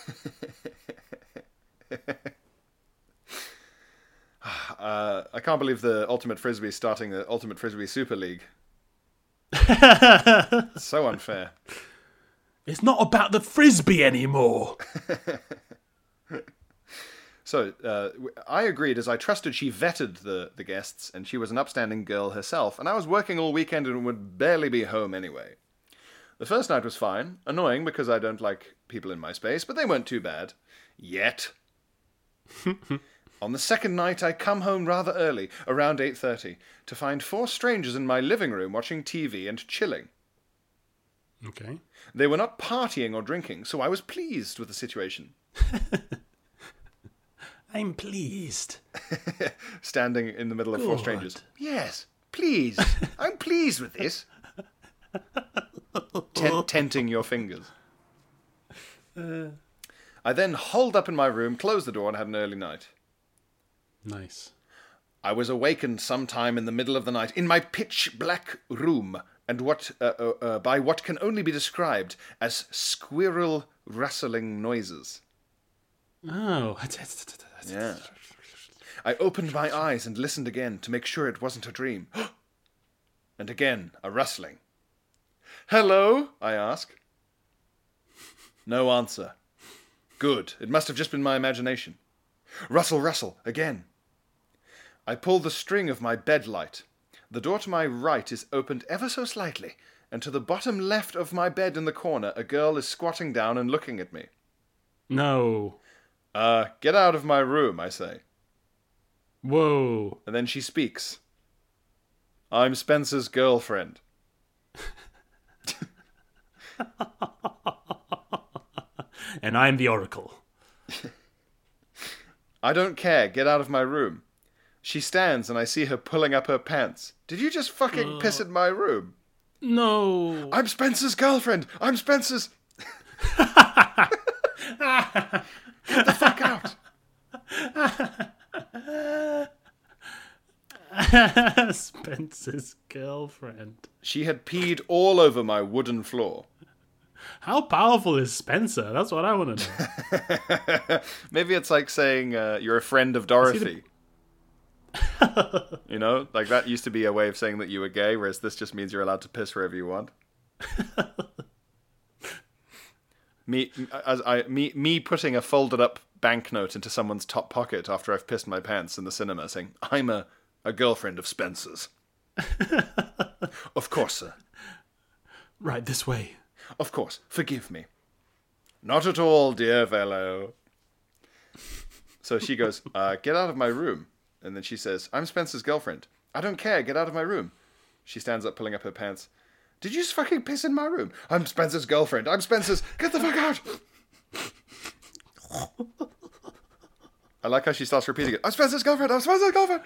Uh, I can't believe the Ultimate Frisbee is starting the Ultimate Frisbee Super League. So unfair. It's not about the Frisbee anymore. So, uh, w- I agreed as I trusted she vetted the, the guests, and she was an upstanding girl herself, and I was working all weekend and would barely be home anyway. The first night was fine, annoying because I don't like people in my space, but they weren't too bad. Yet. On the second night, I come home rather early, around eight thirty, to find four strangers in my living room watching T V and chilling. Okay. They were not partying or drinking, so I was pleased with the situation. I'm pleased. Standing in the middle of four Good. strangers. Yes, please. I'm pleased with this. Ten- tenting your fingers. I then holed up in my room, closed the door, and had an early night. Nice. I was awakened sometime in the middle of the night in my pitch-black room, and what uh, uh, uh, by what can only be described as squirrel rustling noises. Oh. Yeah. I opened my eyes and listened again to make sure it wasn't a dream. And again, a rustling. Hello? I ask. No answer. Good. It must have just been my imagination. Rustle, rustle, again. I pull the string of my bed light. The door to my right is opened ever so slightly, and to the bottom left of my bed in the corner, a girl is squatting down and looking at me. No. Uh, get out of my room, I say. Whoa. And then she speaks. I'm Spencer's girlfriend. And I'm the Oracle. I don't care. Get out of my room. She stands and I see her pulling up her pants. Did you just fucking uh, piss in my room? No. I'm Spencer's girlfriend. I'm Spencer's... Get the fuck out. Spencer's girlfriend. She had peed all over my wooden floor. How powerful is Spencer? That's what I want to know. Maybe it's like saying uh, you're a friend of Dorothy. The... you know, like that used to be a way of saying that you were gay, whereas this just means you're allowed to piss wherever you want. me, as I, me, me putting a folded up banknote into someone's top pocket after I've pissed my pants in the cinema, saying, "I'm a, a girlfriend of Spencer's." Of course, sir. Right, this way. Of course, forgive me. Not at all, dear fellow. So she goes, uh, get out of my room. And then she says, I'm Spencer's girlfriend. I don't care, get out of my room. She stands up, pulling up her pants. Did you just fucking piss in my room? I'm Spencer's girlfriend. I'm Spencer's... Get the fuck out! I like how she starts repeating it. I'm Spencer's girlfriend. I'm Spencer's girlfriend.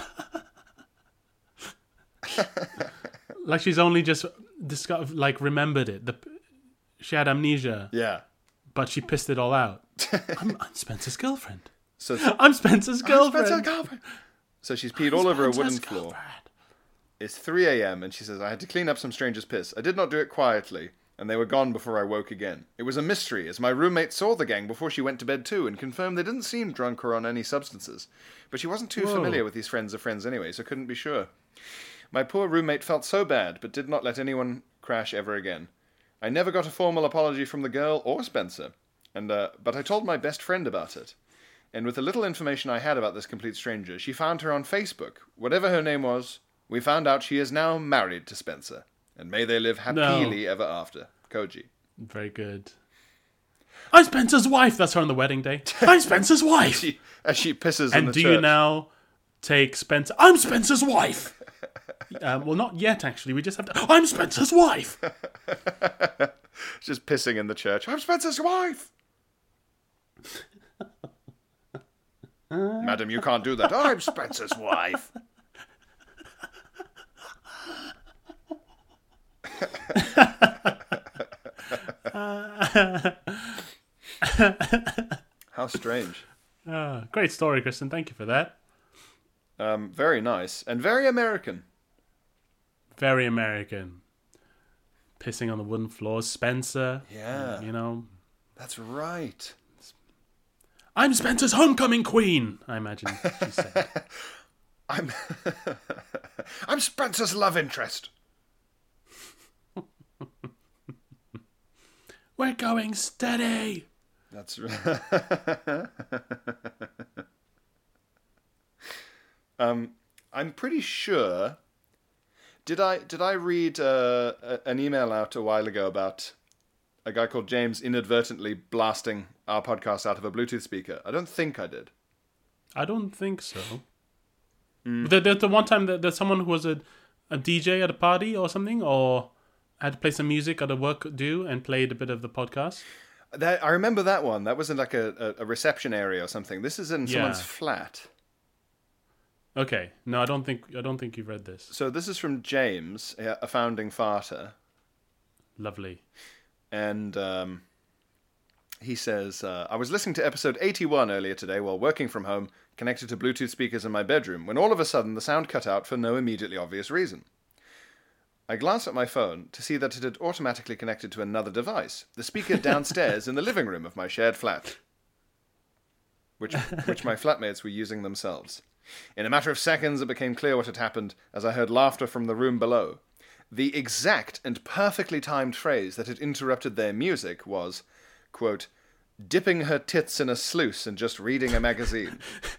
Like she's only just discovered, like remembered it. The, she had amnesia. Yeah. But she pissed it all out. I'm, I'm Spencer's girlfriend. So I'm Spencer's girlfriend. I'm Spencer's girlfriend. So she's peed I'm all over a Spencer's wooden floor. girlfriend. It's three a.m. and she says, I had to clean up some stranger's piss. I did not do it quietly, and they were gone before I woke again. It was a mystery, as my roommate saw the gang before she went to bed too, and confirmed they didn't seem drunk or on any substances. But she wasn't too Whoa. familiar with these friends of friends anyway, so couldn't be sure. My poor roommate felt so bad, but did not let anyone crash ever again. I never got a formal apology from the girl or Spencer, and uh, but I told my best friend about it. And with the little information I had about this complete stranger, she found her on Facebook. Whatever her name was, we found out she is now married to Spencer. And may they live happily no. ever after. Koji. Very good. I'm Spencer's wife! That's her on the wedding day. I'm Spencer's wife! she, as she pisses and in the do church. You now take Spencer... I'm Spencer's wife! um, well, not yet, actually. We just have to... I'm Spencer's wife! Just pissing in the church. I'm Spencer's wife! Madam, you can't do that. I'm Spencer's wife. How strange. Uh, great story, Kristen. Thank you for that. Um, very nice. And very American. Very American. Pissing on the wooden floors. Spencer. Yeah. You know. That's right. I'm Spencer's homecoming queen, I imagine she said. I'm I'm Spencer's love interest. We're going steady. That's right. um, I'm pretty sure. Did I did I read uh, an email out a while ago about a guy called James inadvertently blasting our podcast out of a Bluetooth speaker? I don't think I did. I don't think so. Mm. There, there's the one time that there's someone who was a, a D J at a party or something, or had to play some music at a work do and played a bit of the podcast. That I remember that one. That was in like a, a reception area or something. This is in Yeah. someone's flat. Okay, no, I don't think I don't think you've read this. So this is from James, a founding farter. Lovely. And um, he says, uh, I was listening to episode eighty-one earlier today while working from home, connected to Bluetooth speakers in my bedroom, when all of a sudden the sound cut out for no immediately obvious reason. I glanced at my phone to see that it had automatically connected to another device, the speaker downstairs in the living room of my shared flat, which, which my flatmates were using themselves. In a matter of seconds, it became clear what had happened as I heard laughter from the room below. The exact and perfectly timed phrase that had interrupted their music was, quote, dipping her tits in a sluice and just reading a magazine.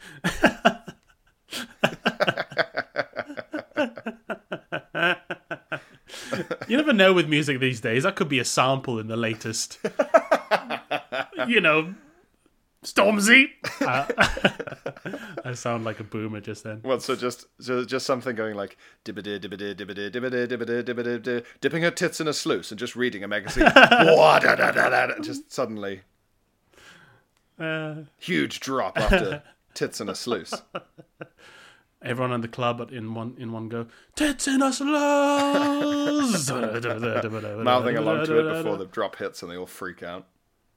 You never know with music these days. That could be a sample in the latest, you know, Stormzy. Uh, I sound like a boomer just then. Well, so just so just something going like dibbidi dibbidi dibbidi dibbidi dibbidi dibbidi dibbidi, dipping her tits in a sluice and just reading a magazine. Just suddenly, uh, huge drop after tits in a sluice. Everyone in the club at- in one in one go. Tits in a sluice! Mouthing along to it before the drop hits and they all freak out.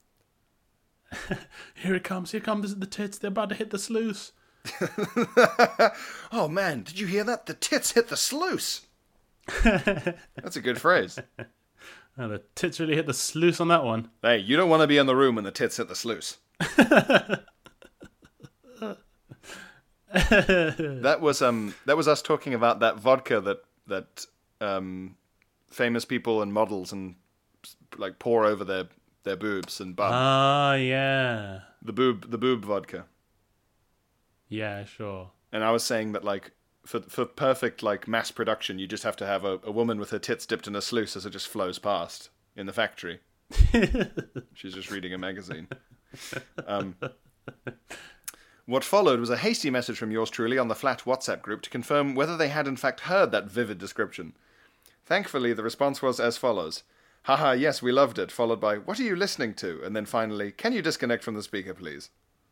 Here it comes, here comes the tits. They're about to hit the sluice. Oh man, did you hear that? The tits hit the sluice. That's a good phrase. Oh, the tits really hit the sluice on that one. Hey, you don't want to be in the room when the tits hit the sluice. That was um that was us talking about that vodka that that um famous people and models and like pour over their their boobs and bum. Ah, yeah. The boob the boob vodka. Yeah, sure. And I was saying that like for for perfect like mass production, you just have to have a, a woman with her tits dipped in a sluice as it just flows past in the factory. She's just reading a magazine. Um, what followed was a hasty message from yours truly on the flat WhatsApp group to confirm whether they had in fact heard that vivid description. Thankfully, the response was as follows. Haha, yes, we loved it, followed by, what are you listening to? And then finally, can you disconnect from the speaker, please?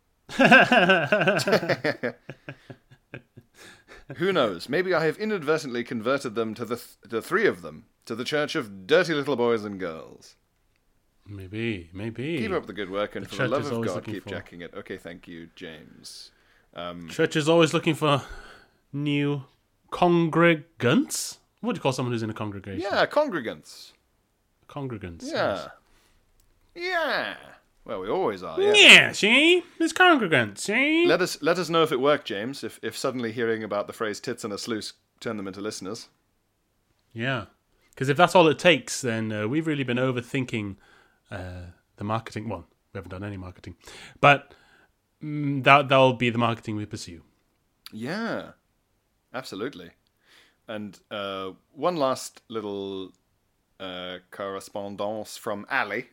Who knows? Maybe I have inadvertently converted them to the, th- the three of them, to the church of dirty little boys and girls. Maybe, maybe. Keep up the good work, and The for the church love is of always God, looking keep for- jacking it. Okay, thank you, James. Um, Church is always looking for new congregants. What do you call someone who's in a congregation? yeah, congregants. Congregants. Yeah. Yeah. Well, we always are, yeah. Yeah, see? It's congregants, see? Let us let us know if it worked, James, if, if suddenly hearing about the phrase tits in a sluice turned them into listeners. Yeah. Because if that's all it takes, then uh, we've really been overthinking uh, the marketing. Well, we haven't done any marketing. But mm, that, that'll be the marketing we pursue. Yeah. Absolutely. And uh, one last little uh, correspondence from Ali.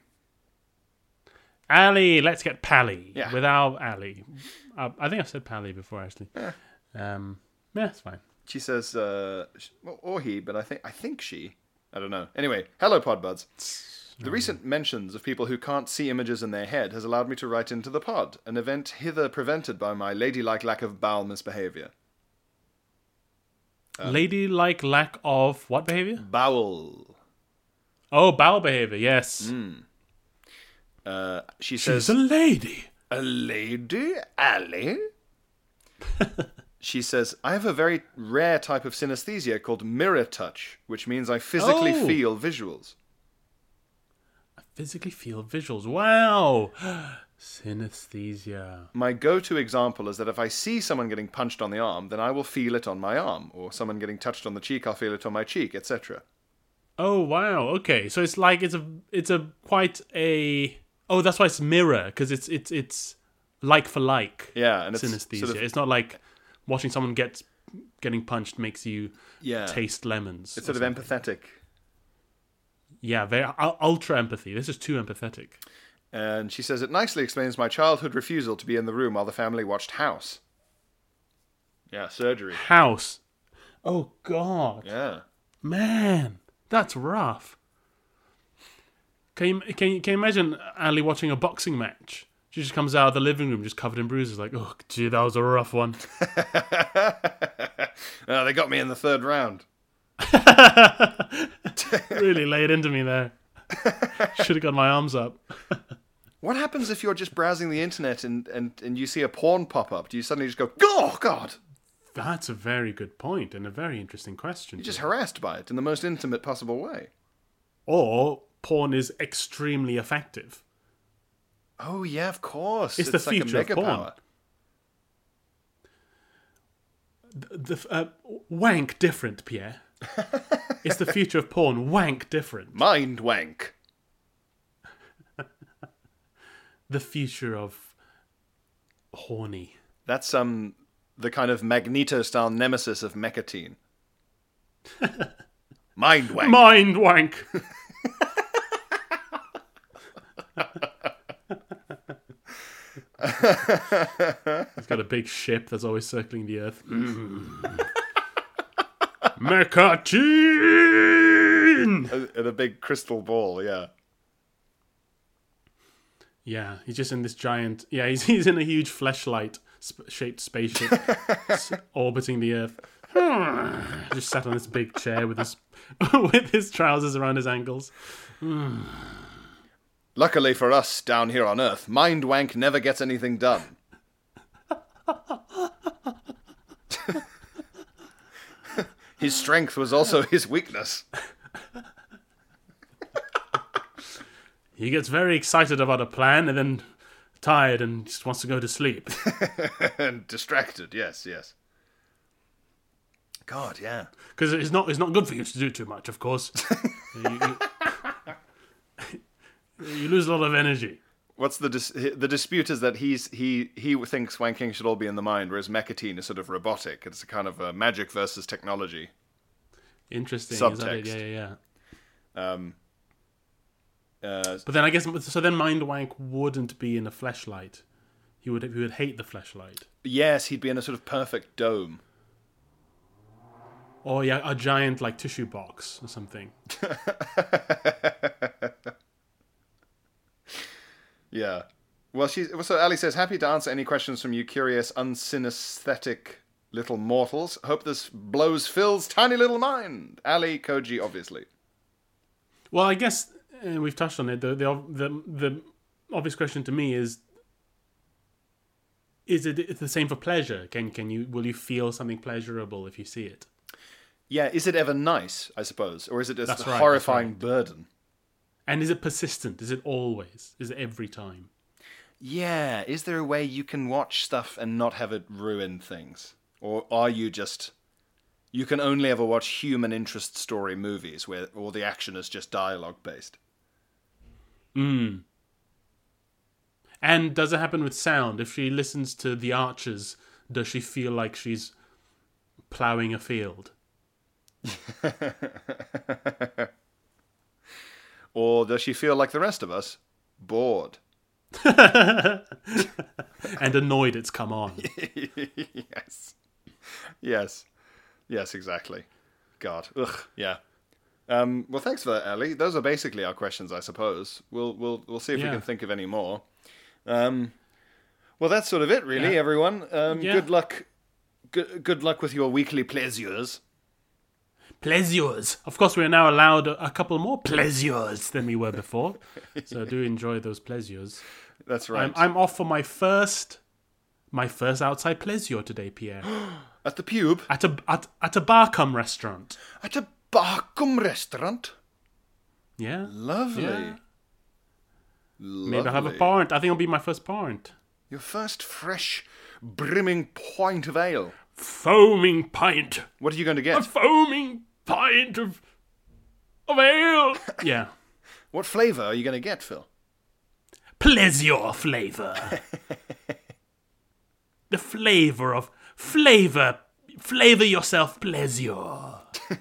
Ali, let's get Pally. Yeah. Without Ali. Uh, I think I said Pally before, actually. Yeah. Um, yeah, it's fine. She says, uh, sh- or he, but I think I think she. I don't know. Anyway, hello, Podbuds. The recent mentions of people who can't see images in their head has allowed me to write into the pod, an event hither prevented by my ladylike lack of bowel misbehaviour. Um, Ladylike lack of what behavior? Bowel. Oh, bowel behavior, yes. Uh, she She's says, a lady. a lady, Ali? She says, I have a very rare type of synesthesia called mirror touch, which means I physically Oh. feel visuals. I physically feel visuals. Wow. Synesthesia. My go-to example is that if I see someone getting punched on the arm, then I will feel it on my arm, or someone getting touched on the cheek, I'll feel it on my cheek, et cetera. Oh, wow. Okay. So it's like it's a it's a quite a Oh, that's why it's mirror, because it's it's it's like for like. Yeah, and it's synesthesia. sort of- It's not like watching someone get getting punched makes you Yeah. taste lemons. It's or sort of something. empathetic. Yeah, very u- ultra empathy. This is too empathetic. And she says, it nicely explains my childhood refusal to be in the room while the family watched House. Yeah, surgery. House. Oh God, Yeah. man, that's rough. Can you can you, can you imagine Ali watching a boxing match? She just comes out of the living room just covered in bruises, like, oh, gee, that was a rough one. Oh, they got me in the third round. Really laid into me there. Should have got my arms up. What happens if you're just browsing the internet and, and, and you see a porn pop up? Do you suddenly just go, oh, God? That's a very good point and a very interesting question. You're just too. harassed by it in the most intimate possible way. Or porn is extremely effective. Oh, yeah, of course. It's the like future a of mega porn. power. The, the uh, wank different, Pierre. It's the future of porn. Wank different. Mind wank. The future of horny. That's um the kind of Magneto-style nemesis of Mechatine. Mind wank. Mind wank. He's got a big ship that's always circling the earth. Mechatine! and a big crystal ball, yeah. Yeah, he's just in this giant... Yeah, he's, he's in a huge fleshlight sp- shaped spaceship s- orbiting the Earth. Just sat on this big chair with his with his trousers around his ankles. Luckily for us down here on Earth, Mind Wank never gets anything done. His strength was also his weakness. He gets very excited about a plan and then tired and just wants to go to sleep. And distracted, yes, yes. God, yeah. Because it's not it's not good for you to do too much, of course. you, you, you lose a lot of energy. What's the dis- the dispute is that he's he he thinks wanking should all be in the mind, whereas Mechatine is sort of robotic. It's a kind of a magic versus technology. Interesting. Subtext. Is that it? Yeah, yeah, yeah. Um, uh, But then I guess so. Then Mind Wank wouldn't be in a fleshlight. He would he would hate the fleshlight. yes, he'd be in a sort of perfect dome. Or yeah, a giant like tissue box or something. Yeah. Well, she's so Ali says, happy to answer any questions from you curious, unsynesthetic little mortals. Hope this blows Phil's tiny little mind. Ali, Koji, obviously. Well, I guess uh, we've touched on it. The, the the the obvious question to me is: Is it the same for pleasure? Can can you will you feel something pleasurable if you see it? Yeah, is it ever nice, I suppose? Or is it just That's a right, horrifying that's burden? And is it persistent? Is it always? Is it every time? Yeah, is there a way you can watch stuff and not have it ruin things? Or are you just... You can only ever watch human interest story movies where all the action is just dialogue-based? Hmm. And does it happen with sound? If she listens to The Archers, does she feel like she's ploughing a field? Or does she feel like the rest of us? Bored. And annoyed it's come on. Yes. Yes. Yes, exactly. God. Ugh. Yeah. Um, well, thanks for that, Ali. Those are basically our questions, I suppose. We'll we'll we'll see if Yeah. we can think of any more. Um, well, that's sort of it, really, Yeah. everyone. Um, Yeah. Good luck. Good good luck with your weekly pleasures. Pleasures. Of course, we are now allowed a, a couple more pleasures than we were before. So do enjoy those pleasures. That's right. I'm, I'm off for my first, my first outside pleasure today, Pierre. At the pube. At a at, at a Barcom restaurant. At a Barcom restaurant. Yeah. Lovely. Yeah. Lovely. Maybe I'll have a pint. I think it'll be my first pint. Your first fresh, brimming pint of ale. Foaming pint. What are you going to A get? foaming pint of of ale. Yeah. What flavour are you going to get, Phil? Pleasure flavour. The flavour of flavour. Flavour yourself pleasure.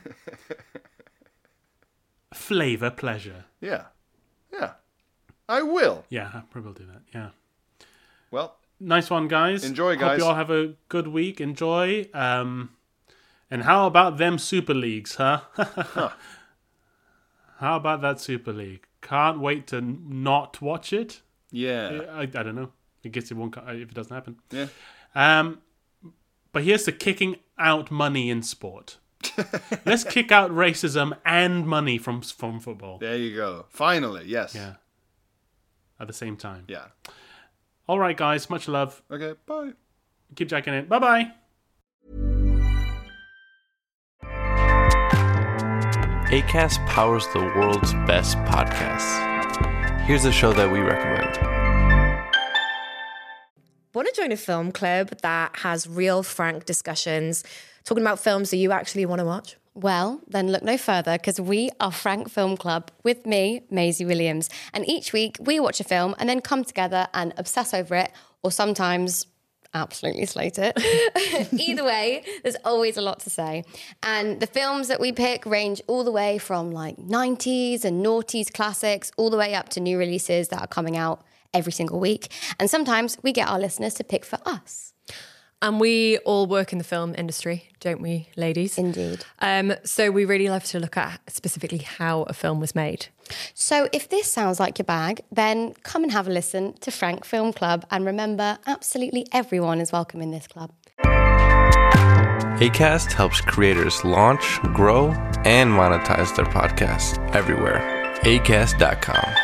Flavour pleasure. Yeah. Yeah. I will. Yeah, I probably will do that. Yeah. Well, Nice one, guys. Enjoy, Hope guys. you all have a good week. Enjoy. Um, and how about them Super Leagues, huh? huh. How about that Super League? Can't wait to not watch it. Yeah. I, I don't know. I guess it won't co- if it doesn't happen. Yeah. Um, but here's the kicking out money in sport. Let's kick out racism and money from from football. There you go. Finally, yes. Yeah. At the same time. Yeah. All right, guys. Much love. Okay, bye. Keep jacking it. Bye bye. Acast powers the world's best podcasts. Here's a show that we recommend. Want to join a film club that has real, frank discussions, talking about films that you actually want to watch? Well, then look no further, because we are Frank Film Club with me, Maisie Williams. And each week we watch a film and then come together and obsess over it, or sometimes absolutely slate it. Either way, there's always a lot to say. And the films that we pick range all the way from like nineties and noughties classics, all the way up to new releases that are coming out every single week. And sometimes we get our listeners to pick for us. And we all work in the film industry, don't we, ladies? Indeed. Um, so we really love to look at specifically how a film was made. So if this sounds like your bag, then come and have a listen to Frank Film Club. And remember, absolutely everyone is welcome in this club. Acast helps creators launch, grow, and monetize their podcasts everywhere. acast dot com.